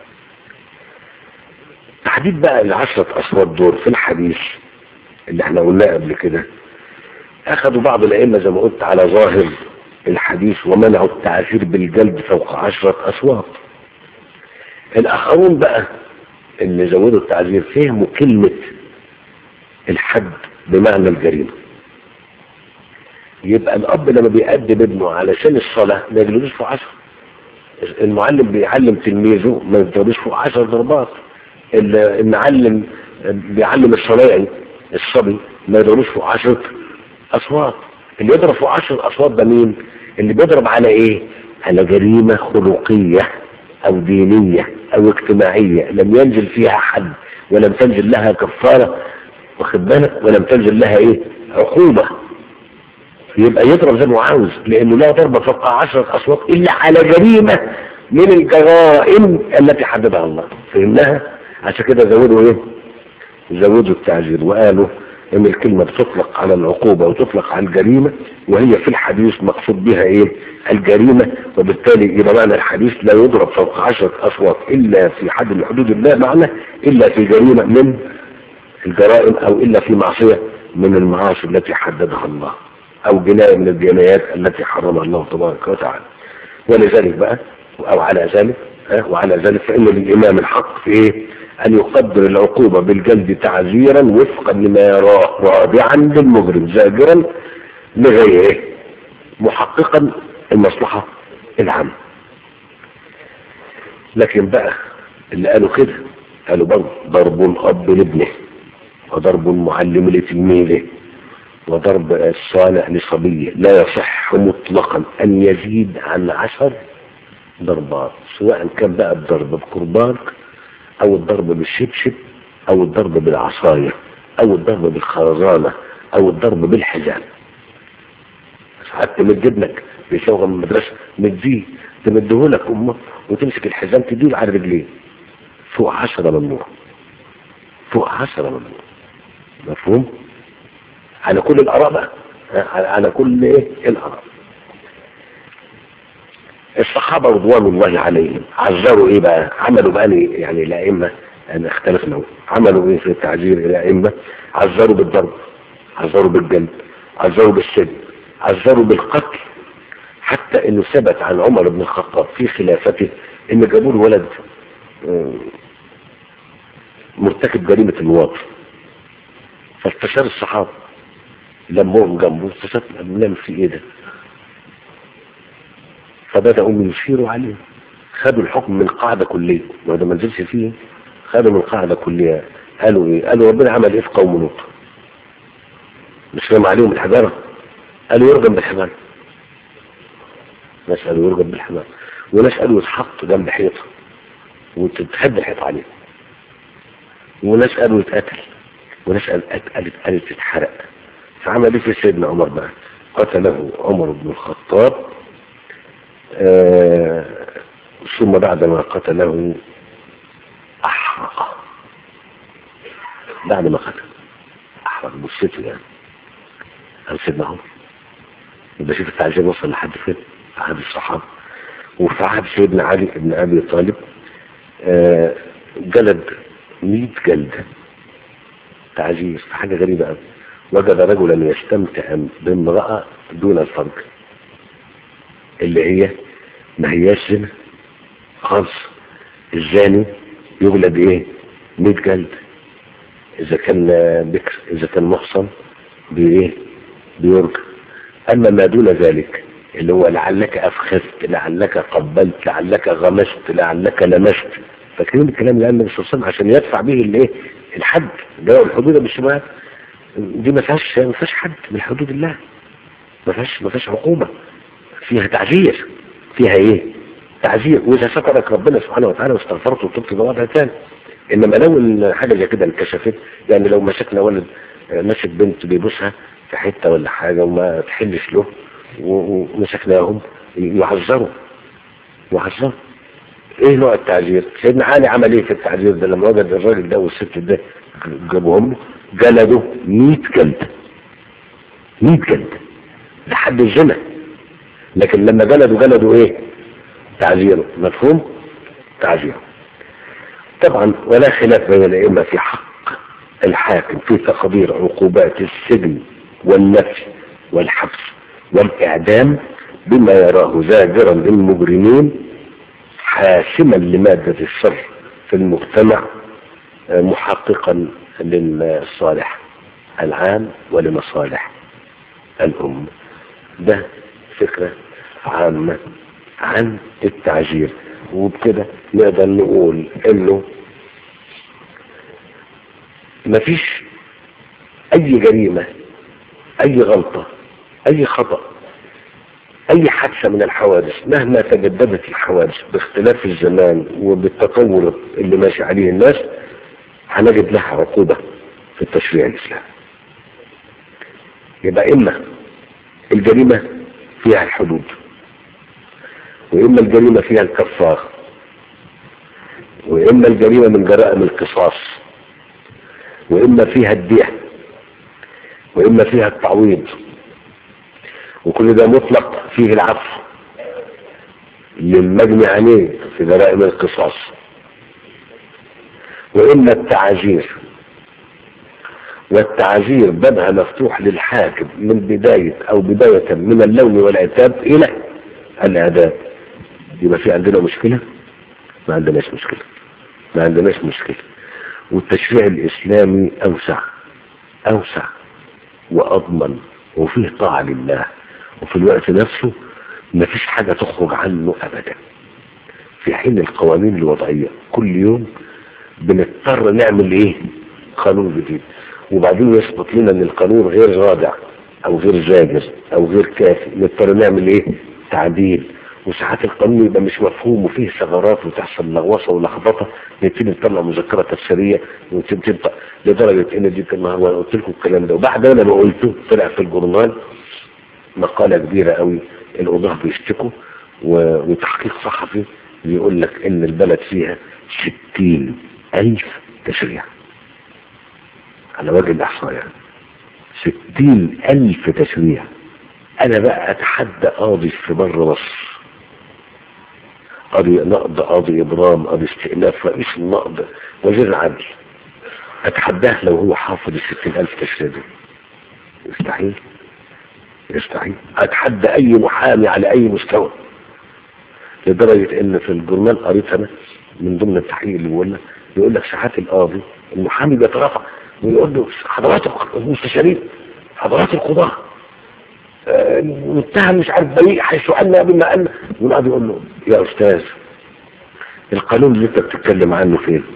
تحديد بقى ال10 أصوات دول في الحديث اللي احنا قلناه قبل كده، اخذوا بعض الائمه زي ما قلت على ظاهر الحديث ومنعوا التعذير بالجلد فوق 10 أصوات. الاخرون بقى اللي زودوا التعذير فهموا كلمة الحد بمعنى الجريمة. يبقى الاب لما بيأدب ابنه علشان الصلاة ما يجلدوش فوق 10. المعلم بيعلم تلميذه ما يضربوش فوق 10 ضربات. المعلم بيعلم الصلاة الصبي ما يضربوش فوق 10 أصوات. اللي يضرب فوق 10 أصوات ده مين؟ اللي بيضرب على ايه؟ على جريمة خلقية او دينية او اجتماعية لم ينزل فيها حد ولم تنزل لها كفارة، واخد بالك، ولم تنزل لها ايه؟ عقوبة. يبقى يضرب زي ما عاوز، لانه لا ضرب فوق 10 أصوات الا على جريمة من الجرائم التي حددها الله. فهمناها؟ عشان كده زودوا ايه؟ زودوا التعزير وقالوا ان الكلمة بتطلق على العقوبة وتطلق على الجريمة، وهي في الحديث مقصود بها ايه؟ الجريمة. وبالتالي يبقى معنى الحديث لا يضرب فوق 10 أصوات الا في حد من حدود الله، معنى الا في جريمة من الجرائم او الا في معصية من المعاصي التي حددها الله، او جناية من الجنايات التي حرمها الله تبارك وتعالى. ولذلك بقى او على ذلك وعلى ذلك فإن للإمام الحق في ايه؟ أن يقدر العقوبة بالجلد تعزيرا وفقا لما يراه رادعا للمجرم زاجرا لغيره محققا المصلحة العامة. لكن بقى اللي قالوا كده قالوا برضه ضرب الأب لابنه، وضرب المعلم لتلميذه، وضرب الصانع لصبيه لا يصح مطلقا أن يزيد عن 10 ضربات، سواء كان بقى الضرب بقربان او الضرب بالشبشب او الضرب بالعصاية او الضرب بالخرزانة او الضرب بالحزام. ساعات تمد ابنك بيشوغل من المدرسة مديه تمدهولك امه وتمسك الحزام تديه على رجليه، فوق 10 ممنوع، فوق 10 ممنوع. مفهوم؟ على كل الاراء بقى، على كل ايه الاراء. الصحابة رضوان الله عليهم عذروا ايه بقى؟ عملوا بقى يعني الائمة انا اختلفنا، عملوا ايه في التعذير الائمة؟ عذروا بالضرب، عذروا بالجلد، عذروا بالسجن، عذروا بالقتل، حتى انه ثبت عن عمر بن الخطاب في خلافته ان جابوا له ولد مرتكب جريمة الوطن. فاستشار الصحابة لمهم جنبه، استشار بنعمل في ايه ده؟ فبدأوا يشيروا عليه، خدوا الحكم من قاعدة كلية، وده ما نزلش فيه، خدوا من قاعدة كلية. قالوا ايه؟ قالوا ربنا عمل ايه في قوم لوط؟ مش رمى عليهم الحجارة؟ قالوا يرجم بالحجارة. ناس قالوا يرجم بالحجارة، وناس قالوا يتحط جنب حيطة وتتهد الحيطة عليه، وناس قالوا يتقتل، وناس قالت تتحرق. فعمل ايه في سيدنا عمر بقى؟ قتله عمر بن الخطاب، ثم بعد ما قتله احرقه. بعد ما قتل احرق بصيته يعني قال سيدنا عمر. يبقى شوف التعجيل وصل لحد فين في عهد الصحابه. وفي عهد سيدنا علي بن ابي طالب جلد 100 جلده تعجيز. حاجه غريبه قوي. وجد رجلا يستمتع بامراه دون الفرج، اللي هي ما هياش زنا خالص. الزاني يجلد ايه؟ 100 جلد. اذا كان بكر، اذا كان محصن بايه؟ بيرجع. اما ما دون ذلك اللي هو لعلك افخذت، لعلك قبلت، لعلك غمست، لعلك لمست، فاكرين الكلام اللي قال النبي صلى الله عليه وسلم عشان يدفع به الايه؟ الحد. ده الحدود بالشبهات دي ما فيهاش حد من حدود الله، ما فيهاش عقوبه، فيها تعزير، فيها ايه؟ تعزير. واذا سترك ربنا سبحانه وتعالى واستغفرت وتبت بوضع ثاني. انما لو حاجه زي كده انكشفت، يعني لو مسكنا ولد ماسك بنت بيبوسها في حته ولا حاجه وما تحلش له ومسكناهم، يعذروا. ايه نوع التعذير؟ سيدنا علي عمل ايه في التعذير ده لما وجد الراجل ده والست ده؟ جابوهم له جلدوا 100 جلده. 100 جلده لحد الزنا. لكن لما جلدوا ايه؟ تعذيره. مفهوم؟ تعذيره. طبعا ولا خلاف بين الائمه في حق الحاكم في تقدير عقوبات السجن والنفي والحبس والاعدام بما يراه زاجرا للمجرمين حاسما لمادة الشر في المجتمع، محققا للصالح العام ولمصالح الأمة. ده فكرة عامة عن التعجير. وبكده نقدر نقول انه مفيش اي جريمة، اي غلطة، اي خطأ، اي حادثة من الحوادث مهما تجددت الحوادث باختلاف الزمان وبالتطور اللي ماشي عليه الناس، هنجد لها عقوبة في التشريع الاسلامي. يبقى اما الجريمة فيها الحدود، واما الجريمة فيها الكفارة، واما الجريمة من جرائم القصاص، واما فيها الدية، واما فيها التعويض. وكل ده مطلق فيه العفو للمجني عليه في جرائم القصاص. واما التعازير، والتعازير بابها مفتوح للحاكم من بداية من اللوم والعتاب الى الاعدام. يبقى في عندنا مشكلة؟ ما عندناش مشكلة. والتشريع الاسلامي اوسع واضمن، وفيه طاعة لله، وفي الوقت نفسه ما فيش حاجة تخرج عنه ابدا. في حين القوانين الوضعية كل يوم بنضطر نعمل ايه؟ قانون جديد. وبعدين يثبت لنا ان القانون غير رادع او غير زاجر او غير كافي، نضطر نعمل ايه؟ تعديل. وساعات القانون يبقى مش مفهوم وفيه ثغرات وتحصل لغوصه ولخبطه، نبتدي نطلع مذكره تفسيريه وتبقى لدرجه ان دي كما هو قلت لكم الكلام ده. وبعد انا ما قلته طلع في الجورنال مقاله كبيره قوي، القضاه بيشتكوا وتحقيق صحفي بيقول لك ان البلد فيها 60,000 تشريع على وجه الاحصاء، يعني 60,000 تشريع. انا بقى اتحدى قاضي في بره مصر، قاضي نقض، قاضي ابرام، قاضي استئناف، رئيس النقض، وزير العدل، اتحداه لو هو حافظ 60,000 تشريع دي. يستحيل. اتحدى اي محامي على اي مستوى، لدرجة ان في الجورنال قريت انا من ضمن التحقيق اللي بيقول لك ساعات القاضي المحامي بيترافع ويقول له حضرات المستشارين، حضرات القضاة، المتهم مش عارف بريء حيث أن بما أن، ويقعد يقول له يا أستاذ القانون اللي انت بتتكلم عنه فين؟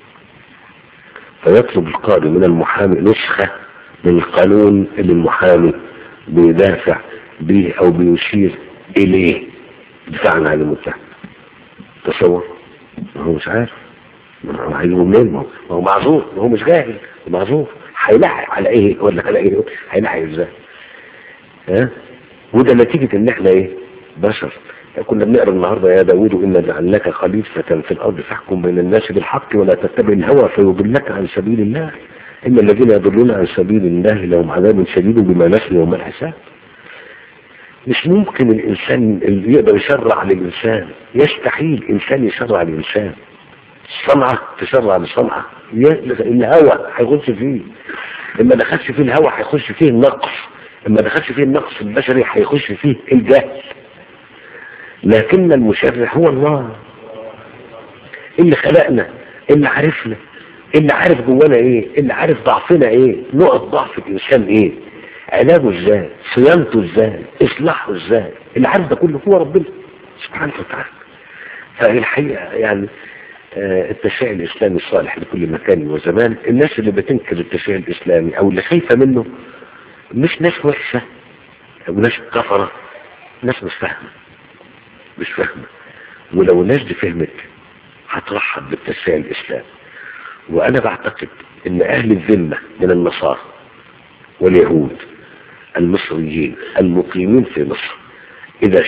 فيطلب القاضي من المحامي نسخة من القانون اللي المحامي بيدافع به او بيشير اليه دفاعا عن المتهم. تصور، هو مش عارف، هو هيجيبه منين؟ ما هو معذور، هو مش جاهل، معذور، هيلحق على ايه ولا على ايه؟ هيلحق ازاي؟ ها؟ وده نتيجة ان احنا ايه؟ بشر. كنا بنقرا النهارده يا داوود إن جعلناك خليفة في الأرض فاحكم بين الناس بالحق ولا تتبع الهوى فيضلك عن سبيل الله إن الذين يضلون عن سبيل الله لهم عذاب شديد بما نسوا يوم الحساب. مش ممكن الإنسان اللي يقدر يشرع للإنسان، يستحيل إنسان يشرع للإنسان. الصنعة تشرع للصنعة، الهوى هيخش فيه، إما دخلش فيه الهوى هيخش فيه النقص، إما دخلش فيه النقص البشري هيخش فيه الجهل. لكن المشرع هو الله اللي خلقنا، اللي عارفنا، اللي عارف جوانا ايه، اللي عارف ضعفنا ايه، نقط ضعف الانسان ايه، علاجه ازاي، صيانته ازاي، اصلاحه ازاي، اللي عارف ده كله هو ربنا سبحانه وتعالى. فالحقيقه يعني التشريع الاسلامي الصالح لكل مكان وزمان. الناس اللي بتنكر التشريع الاسلامي او اللي خايفه منه مش ناس وحشه او ناس كفره، ناس مش فاهمه، مش فاهمة. ولو الناس دي فهمت هترحب بالتشريع الإسلامي. وأنا بعتقد إن أهل الذمة من النصارى واليهود المصريين المقيمين في مصر إذا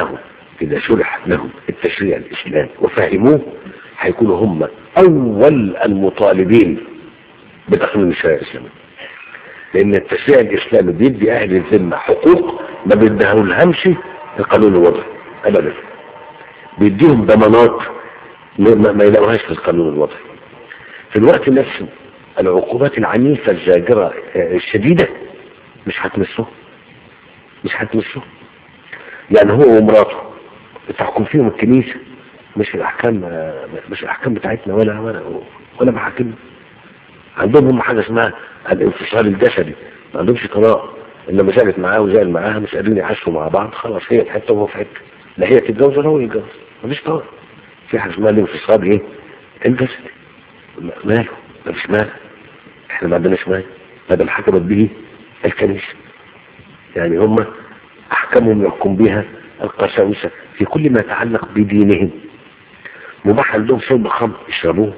شرح لهم التشريع الإسلامي وفهموه هيكونوا هم أول المطالبين بتقنين الشريعة الإسلامية. لأن التشريع الإسلامي بيدي أهل الذمة حقوق ما بيديهولهمش القانون الوضعي أبدا، بيديهم ضمانات ما يلاقوهاش في القانون الوضعي. في الوقت نفسه العقوبات العنيفة الزاجرة الشديدة مش هتمسه، يعني هو ومراته بتحكم فيهم الكنيسة، مش الأحكام بتاعتنا ولا محاكمنا. عندهم هم حاجة اسمها الانفصال الجسدي، ما عندهمش طلاق، إنما زالت معاه وزال معاها مش قادرين يعيشوا مع بعض، خلاص هي في حتة وهو في حتة، لا هي تتجوز ولا هو يتجوز، مفيش طلاق. في حاجة اسمها الانفصال ايه؟ الجسدي. ماله؟ مفيش مال، احنا ما عندناش مال، ما دام حكمت به الكنيسة. يعني هم احكامهم يحكم بها القساوسة في كل ما يتعلق بدينهم. مباح عندهم شرب خمر، يشربوه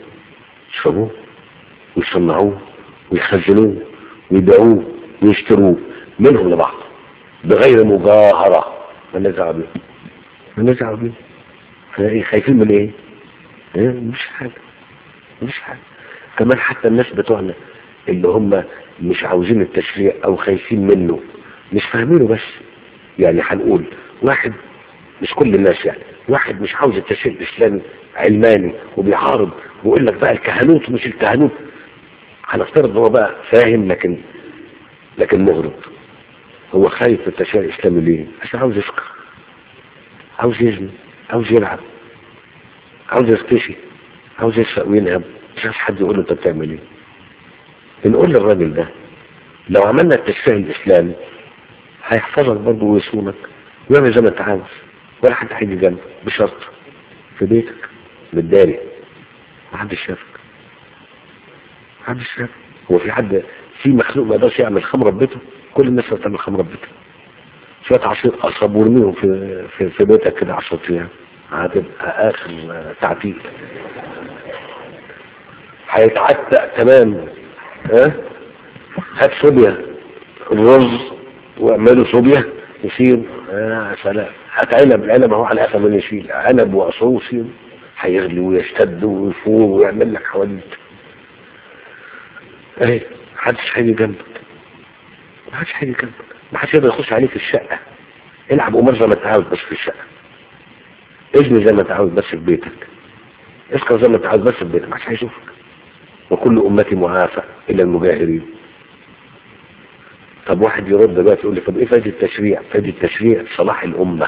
ويصنعوه ويخزنوه ويبيعوه ويشتروه منهم لبعض بغير مجاهرة. ما نزعوا بيه خايفين من ايه؟ مش حاجة. كمان حتى الناس بتوعنا اللي هم مش عاوزين التشريع او خايفين منه مش فاهمينه. بس يعني هنقول واحد، مش كل الناس، يعني واحد مش عاوز التشريع الاسلامي علماني وبيعارض ويقول لك بقى الكهنوت مش الكهنوت، هنفترض ان هو بقى فاهم لكن مغرض. هو خايف من التشريع الاسلامي ليه؟ عشان عاوز يسكر، عاوز يزني، عاوز يلعب، عاوز يختشي، عاوز يسرق وينهب، مش عاوز حد يقول له انت بتعمل ايه. نقول للراجل ده لو عملنا التشريع الاسلامي هيحفظك برضه ويصونك ويعمل زي ما انت عاوز، ولا حد هيجي جنبك، بشرط في بيتك بالداري محدش شافك. هو في مخلوق ما يقدرش يعمل خمره ببيته؟ كل الناس بتعمل خمره ببيتها. شويه عصير قصب ورميهم في بيتك كده 10 ايام هتبقى اخر تعتيق، هيتعتق تمام. هات صوبيا الرز واعمله صوبيا يصير سلام. هات العنب اهو على قفا من يشيل عنب وعصوص هيغلي ويشتد ويفور ويعمل لك حواليك. محدش هيجي جنبك، محدش يقدر يخش عليك في الشقة. العب قمار زي ما انت عاوز بس في الشقة، اجني زي ما انت عاوز بس في بيتك، اسكر زي ما انت عاوز بس في بيتك، محدش هيشوفك. وكل امتي معافى الا المجاهرين. طب واحد يرد بقى يقول لي طب ايه فايدة التشريع؟ فايدة التشريع صلاح الامة.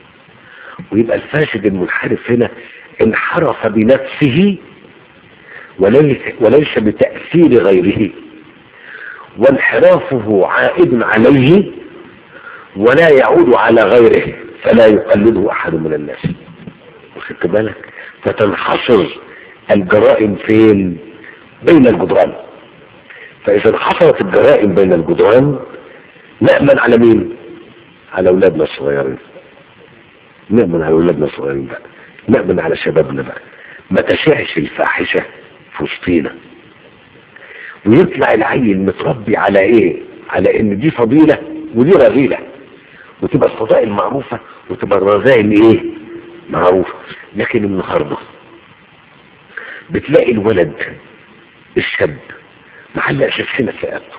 ويبقى الفاسد المنحرف هنا انحرف بنفسه وليس بتأثير غيره، وانحرافه عائد عليه ولا يعود على غيره، فلا يقلده أحد من الناس. وخدت بالك؟ فتنحصر الجرائم فين؟ بين الجدران. فإذا انحصرت الجرائم بين الجدران نأمن على مين؟ على أولادنا الصغيرين. نأمن على أولادنا الصغيرين بقى، نأمن على شبابنا بقى، ما تشعش الفاحشة في وسطينا، ويطلع العيل متربي على ايه؟ على ان دي فضيلة ودي رذيلة، وتبقى الفضائل معروفة وتبقى الرذائل ايه؟ معروفة. لكن النهارده بتلاقي الولد الشاب معلق سلسلة في رقبته،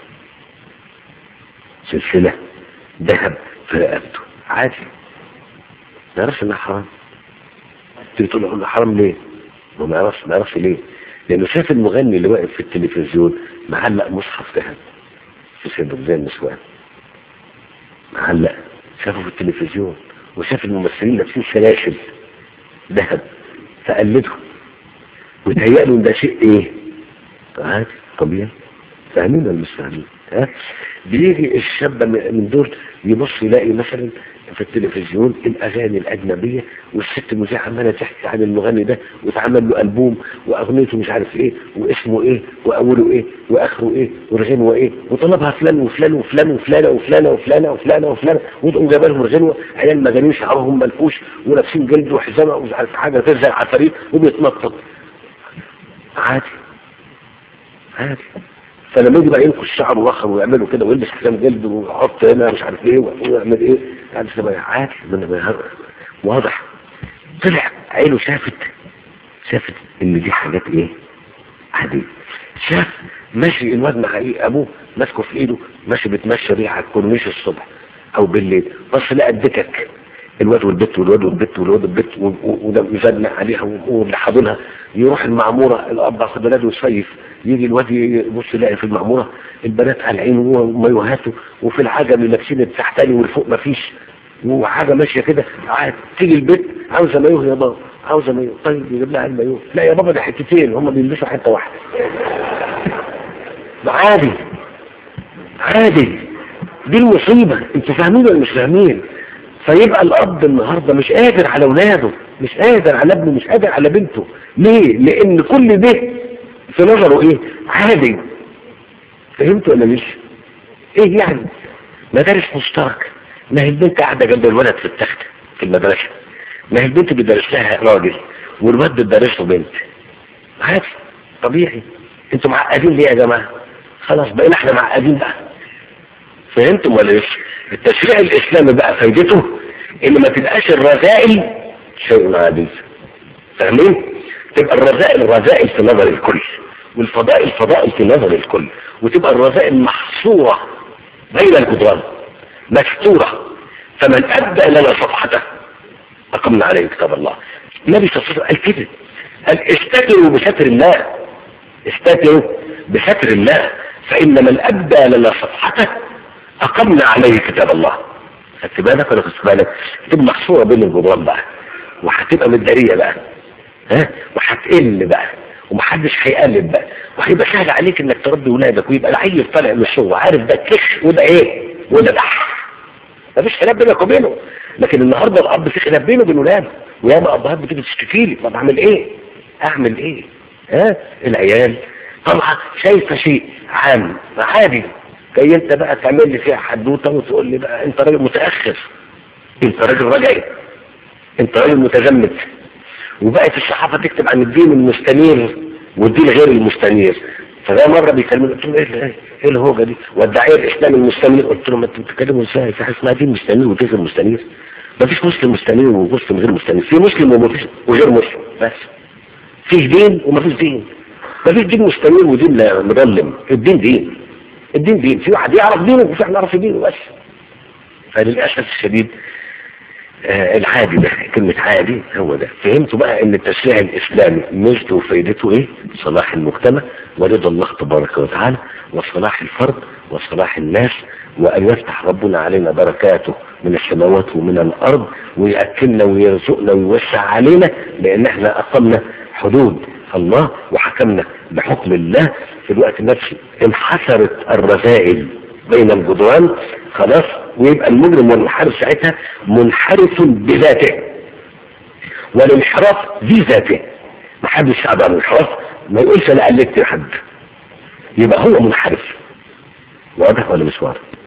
سلسلة ذهب في رقبته، عادي، ما يعرفش انها حرام. تقول له حرام ليه؟ ما يعرفش ليه؟ لانه شاف المغني اللي واقف في التلفزيون معلق مصحف ذهب في صدره زي النسوان، معلق، شافه في التلفزيون، وشاف الممثلين لابسين سلاسل ذهب فقلدهم، وتهيأ له ده شيء ايه؟ عادي طبيعي. فاهمين ولا مش فاهمين؟ بيجي الشاب من دول يبص يلاقي مثلا في التلفزيون الاغاني الاجنبيه، والست المذيعه عماله تحكي عن المغني ده، واتعمل له البوم واغنيته مش عارف ايه واسمه ايه واوله ايه واخره ايه والغنوه ايه، وطلبها فلان وفلان وفلان وفلانه وفلانه وفلانه وفلانه وفلانه، وتقوم جايبه لهم الغنوه، عيال مجانين شعرهم منفوش ولابسين جلد وحزامه ومش عارف حاجه زي العفاريت وبيتنطط. عادي عادي. فلما يجي بقى ينكش الشعر ويوخر ويعملوا كده ويلبس حزام جلد ويحط هنا مش عارف ايه ويعمل ايه، يعني عادي واضح. طلع عينه شافت ان دي حاجات ايه؟ عادية. شاف ماشي الواد مع ايه؟ ابوه ماسكه في ايده ماشي بتمشى بيه على الكورنيش الصبح او بالليل، بس لقى الدكك الواد والبت والواد والبت والواد والبت وده مزنق عليها واللي حاضنها، يروح المعموره الاب اخد بلاده يصيف، يجي الواد يبص يلاقي في المعموره البنات قالعين ومايوهاته، وفي العجم لابسين التحتاني والفوق مفيش، وحاجه ماشيه كده. عاد تيجي البت عاوزه مايوه يا بابا، عاوزه مايوه، طيب يجيب لها المايوه، لا يا بابا ده حتتين، هم بيلبسوا حته واحده. عادي عادي. دي المصيبه، انتوا فاهمين ولا مش فاهمين؟ فيبقى الاب النهارده مش قادر على اولاده، مش قادر على ابنه، مش قادر على بنته. ليه؟ لان كل ده في نظره ايه؟ عادي. فهمتوا ولا مش؟ ايه يعني؟ مدارس مشتركه، ما هي البنت قاعده جنب الولد في التخت في المدرسه، ما هي البنت بيدرس لها راجل والولد بيدرس له بنت، عادي طبيعي. انتوا معقدين ليه يا جماعه؟ خلاص بقينا احنا معقدين بقى. فهمتم ولا مش؟ التشريع الاسلامي بقى فايدته ان ما تبقاش الرذائل شيء عادي. فاهمين؟ تبقى الرذائل رذائل في نظر الكل، والفضائل فضائل في نظر الكل، وتبقى الرذائل محصورة بين الجدران مستورة. فمن أبدأ لنا صفحته أقمنا عليه كتاب الله. النبي صلى الله عليه وسلم قال كده، قال استتروا بستر الله، استتروا بستر الله، فإن من أبدأ لنا صفحته أقمنا عليه كتاب الله. خدت بالك ولا خدت بالك؟ تبقى محصورة بين الجدران بقى، وهتبقى مدارية بقى، وهتقل بقى، ومحدش هيقلب بقى، وهيبقى سهل عليك انك تربي ولادك، ويبقى العيل طالع من الشغل عارف ده كش وده ايه وده دح، مفيش خلاف بينك وبينه. لكن النهارده الاب في خلاف بينه وبين ولاده، وياما ابهات بتيجي تشتكي لي، طب اعمل ايه؟ اعمل ايه؟ العيال طبعا شايفه شيء عام عادي، جاي انت بقى تعمل لي فيها حدوته وتقول لي بقى انت راجل متاخر، انت راجل رجعي، انت راجل متزمت. وبقت الصحافه تكتب عن الدين المستنير والدين غير المستنير. فده مره بيكلموني قلت له ايه الهوجه دي؟ والداعيه الاسلامي المستنير، قلت له ما انتوا بتتكلموا ازاي؟ في حاجه اسمها دين مستنير ودين غير مستنير؟ ما فيش مسلم مستنير ومسلم غير مستنير، في مسلم ومفيش وغير مسلم، بس فيه دين ومفيش دين. ما فيش دين مستنير ودين مظلم، الدين دين، الدين دين، في واحد يعرف دينه وفي واحد يعرف دينه بس. فللاسف الشديد العادي ده، كلمة عادي هو ده. فهمتوا بقى ان التشريع الاسلامي ميزته وفايدته ايه؟ صلاح المجتمع ورضا الله تبارك وتعالى، وصلاح الفرد وصلاح الناس، وان يفتح ربنا علينا بركاته من السماوات ومن الارض، ويأكلنا ويرزقنا ويوسع علينا، لان احنا اقمنا حدود الله وحكمنا بحكم الله، في الوقت نفسه انحسرت الرذائل بين الجدران خلاص، ويبقى المجرم والمنحرف ساعتها منحرف بذاته، والانحراف بذاته. ما حدش يساعد على الانحراف، ما يقولش انا قلدت حد، يبقى هو منحرف. واضح ولا مش واضح؟